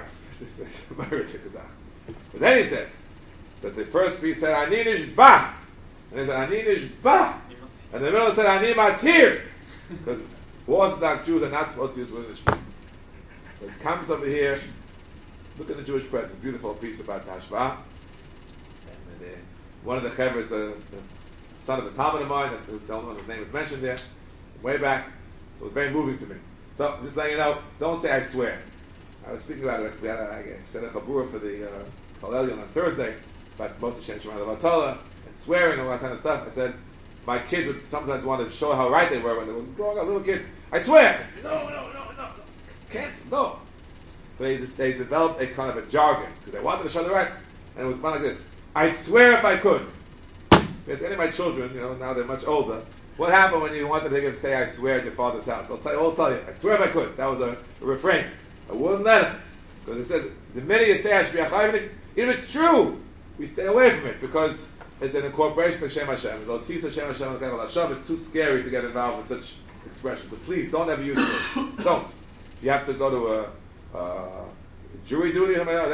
But then he says that the first piece said Ani Nishba, and he said Ani Nishba, and the middle said Ani Matir, because Orthodox Jews are not supposed to use word Nishba. But it comes over here. Look at the Jewish press, a beautiful piece about Hashba'ah. And uh, one of the Chevra is a, a son of a Talmud of mine. I don't know his name is mentioned there. Way back, it was very moving to me. So just letting you know, don't say I swear. I was speaking about it. We had a, I said a chabura for the uh, Kol Elyon on Thursday about Moshe Shem Shemar Levatala and swearing and all that kind of stuff. I said my kids would sometimes want to show how right they were when they were growing up, little kids. I swear. I said, no, no, no, no, no, can't, no. So they just, they developed a kind of a jargon because they wanted to show the right, and it was fun like this. I'd swear if I could. Because any of my children, you know, now they're much older. What happened when you wanted to say I swear at your father's house? They'll tell, always tell you, I swear if I could. That was a, a refrain. I wouldn't let them. Because it says, the minute you say Hashbiach, even if it's true, we stay away from it because it's an incorporation of Shem Hashem. Though Sisa Shem Hashem, it's too scary to get involved with such expressions. So please, don't ever use it. Don't. You have to go to a, a jury duty.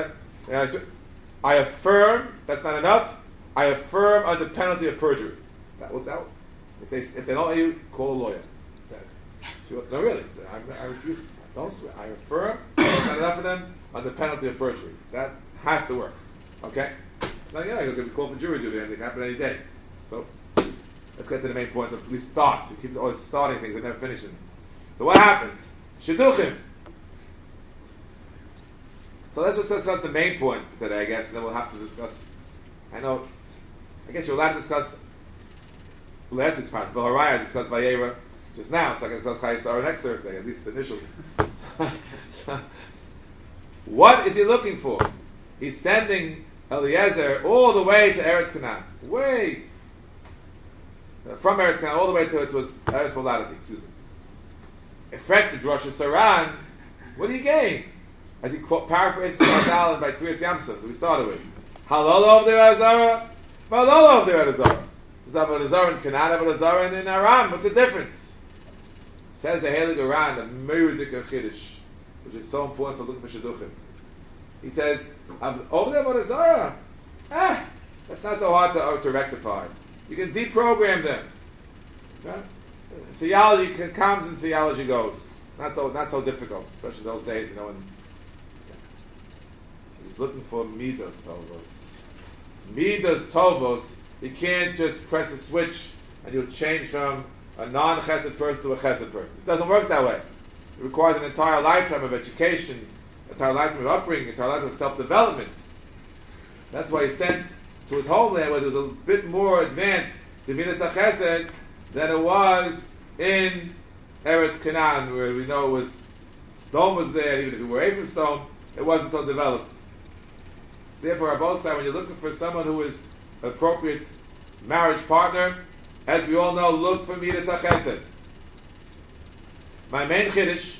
I affirm, that's not enough. I affirm under penalty of perjury. That was that. If they if they don't let you, call a lawyer. That, no, really, I, I refuse. Don't swear. I affirm. That's not enough of them under penalty of perjury. That has to work. Okay. It's not, yeah, you're going to be called for jury duty. Anything can happen any day. So let's get to the main point. We start. We keep always starting things and never finishing. So what happens? Shidduchim. So let's just discuss the main point for today, I guess, and then we'll have to discuss. I know. I guess you're allowed to discuss last week's part. V'haraya I discussed Vayera just now, so I can discuss Chayesara next Thursday, at least initially. What is he looking for? He's sending Eliezer all the way to Eretz Canaan, way uh, from Eretz Canaan all the way to, to his Eretz Moladity. Excuse me. Effective Rosh Hashanah. What do you gain? As he quote, paraphrases Chazal by Kriyas Yamsuf, so we started with Halol of the Azara, Halol of the Azara. There's Avodah Zarah in Canaan, Avodah Zarah in Aram. What's the difference? Says the Heilig Aran, the Meridik Chiddush, which is so important for looking for Shidduchim. He says, over there Avodah Zarah, ah, that's not so hard to, uh, to rectify. You can deprogram them. Right? Theology can, comes and theology goes. Not so not so difficult, especially those days, you know. When, he's looking for Midas Tovos. Midas Tovos. You can't just press a switch and you'll change from a non-chesed person to a chesed person. It doesn't work that way. It requires an entire lifetime of education, an entire lifetime of upbringing, an entire lifetime of self-development. That's why he sent to his homeland, where it was a bit more advanced to Midas HaChesed than it was in Eretz Canaan, where we know it was stone was there. Even if you were away from stone, it wasn't so developed. Therefore, Rabosai, when you're looking for someone who is an appropriate marriage partner, as we all know, look for Midas HaChesed. My main chiddush,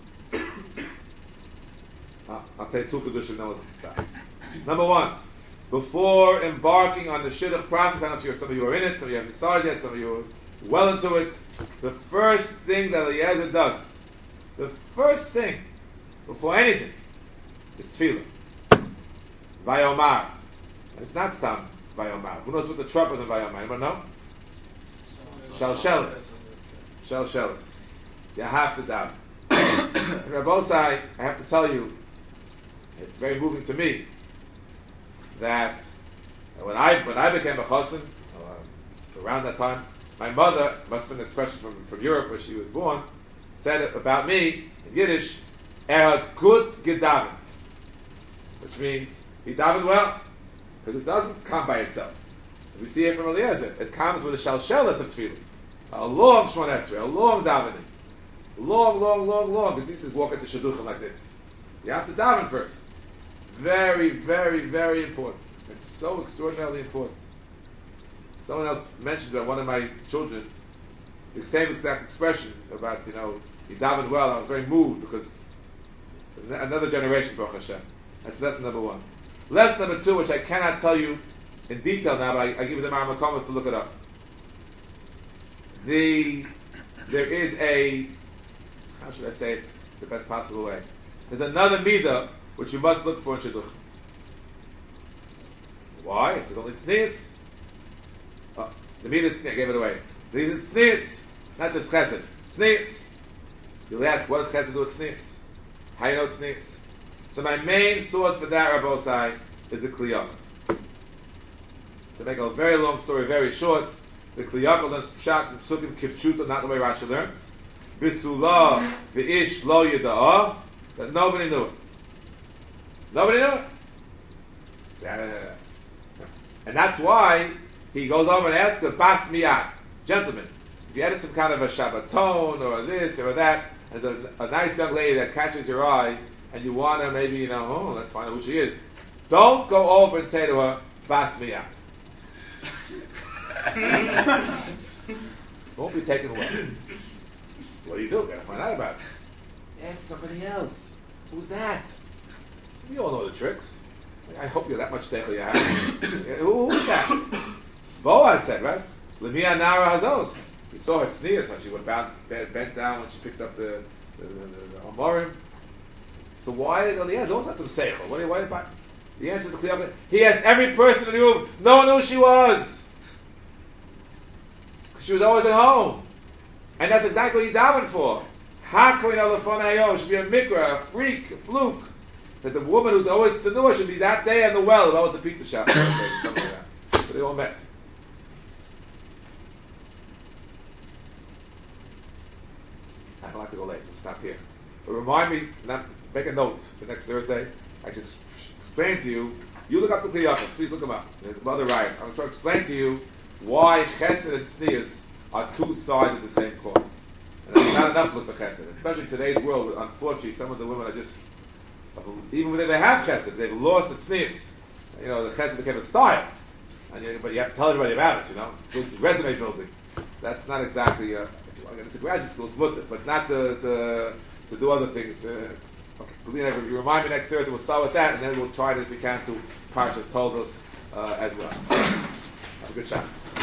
uh, I'll tell you two kedushin, then we'll stop. Number one, before embarking on the shidduch process, I don't know if you're, some of you are in it, some of you haven't started yet, some of you are well into it. The first thing that Eliezer does, the first thing, before anything, is tefillah. Vayomar. And it's not stam Vayomar. Who knows what the trumpet in Vayomar? Anyone know? Shalshelis. Shalshelis. You have to daven. And Rabosai, I have to tell you, it's very moving to me that when I when I became a chassan, uh, around that time, my mother, must have been an expression from, from Europe where she was born, said it about me in Yiddish, er hat gut gedavent, which means he davened well, because it doesn't come by itself. We see it from Eliezer. It comes with a shalshelis of tefillah, a long Shmon Esrei, a long davening, long, long, long, long. You just walk into shidduchim like this. You have to daven first. It's very, very, very important. It's so extraordinarily important. Someone else mentioned about one of my children the same exact expression about, you know, he davened well. I was very moved because another generation, Baruch Hashem. That's lesson number one. Lesson number two, which I cannot tell you in detail now, but I, I give you the Maramakomas to look it up. The there is a, how should I say it the best possible way? There's another midah which you must look for in shidduch. Why? It's only tznius. Oh, the midah is, I gave it away. The midah is tznius, not just chesed. Tznius. You'll ask, what does chesed do with tznius? How you know tznius? So my main source for that, Rabosai, is the Kli Yakar. To make a very long story very short, the Kli Yakar learns Pshat and Psukim Kipshuta, not the way Rashi learns. Bisulah v'ish lo yida'ah, that nobody knew it. Nobody knew it. And that's why he goes over and asks a Bas Miyad, gentlemen, if you added some kind of a Shabbaton or this or that, and a, a nice young lady that catches your eye, and you want to maybe, you know, oh, let's find out who she is. Don't go over and say to her, Bas Miyad. Won't be taken away. What do you do? Gotta find out about it. Ask somebody else. Who's that? We all know the tricks. I hope you're that much seichel you have. Who, who's that? Boaz said, right? Lemia Nara Hazos. He saw her tznius when she went bent, bent down when she picked up the the, the, the, the Amorim. So why did Eliezer also have some seichel? What, why did the answer is clear. He asked every person in the room. No one knew who she was. She was always at home. And that's exactly what he davened for. How can we know the Lefonei should be a mikra, a freak, a fluke? That the woman who's always tzenua should be that day in the well, that was the pizza shop. Something like that. But they all met. I don't like to go late. We'll stop here. But remind me, not, make a note for next Thursday. I should explain to you. You look up the Kli Yakar. Please look them up. There's other riots. I'm going to try to explain to you why Chesed and Tznius are two sides of the same coin. And it's not enough to look for Chesed. Especially in today's world, unfortunately, some of the women are just, even when they have Chesed, they've lost the Tznius. You know, the Chesed became a style. And you, but you have to tell everybody about it, you know. Resume building. That's not exactly, uh, if you want to get into graduate school, it's mutter, but not the, the, to do other things. Uh, okay, if you remind me next Thursday, we'll start with that, and then we'll try as we can to Parshas Toldos uh, as well. Have a good chance.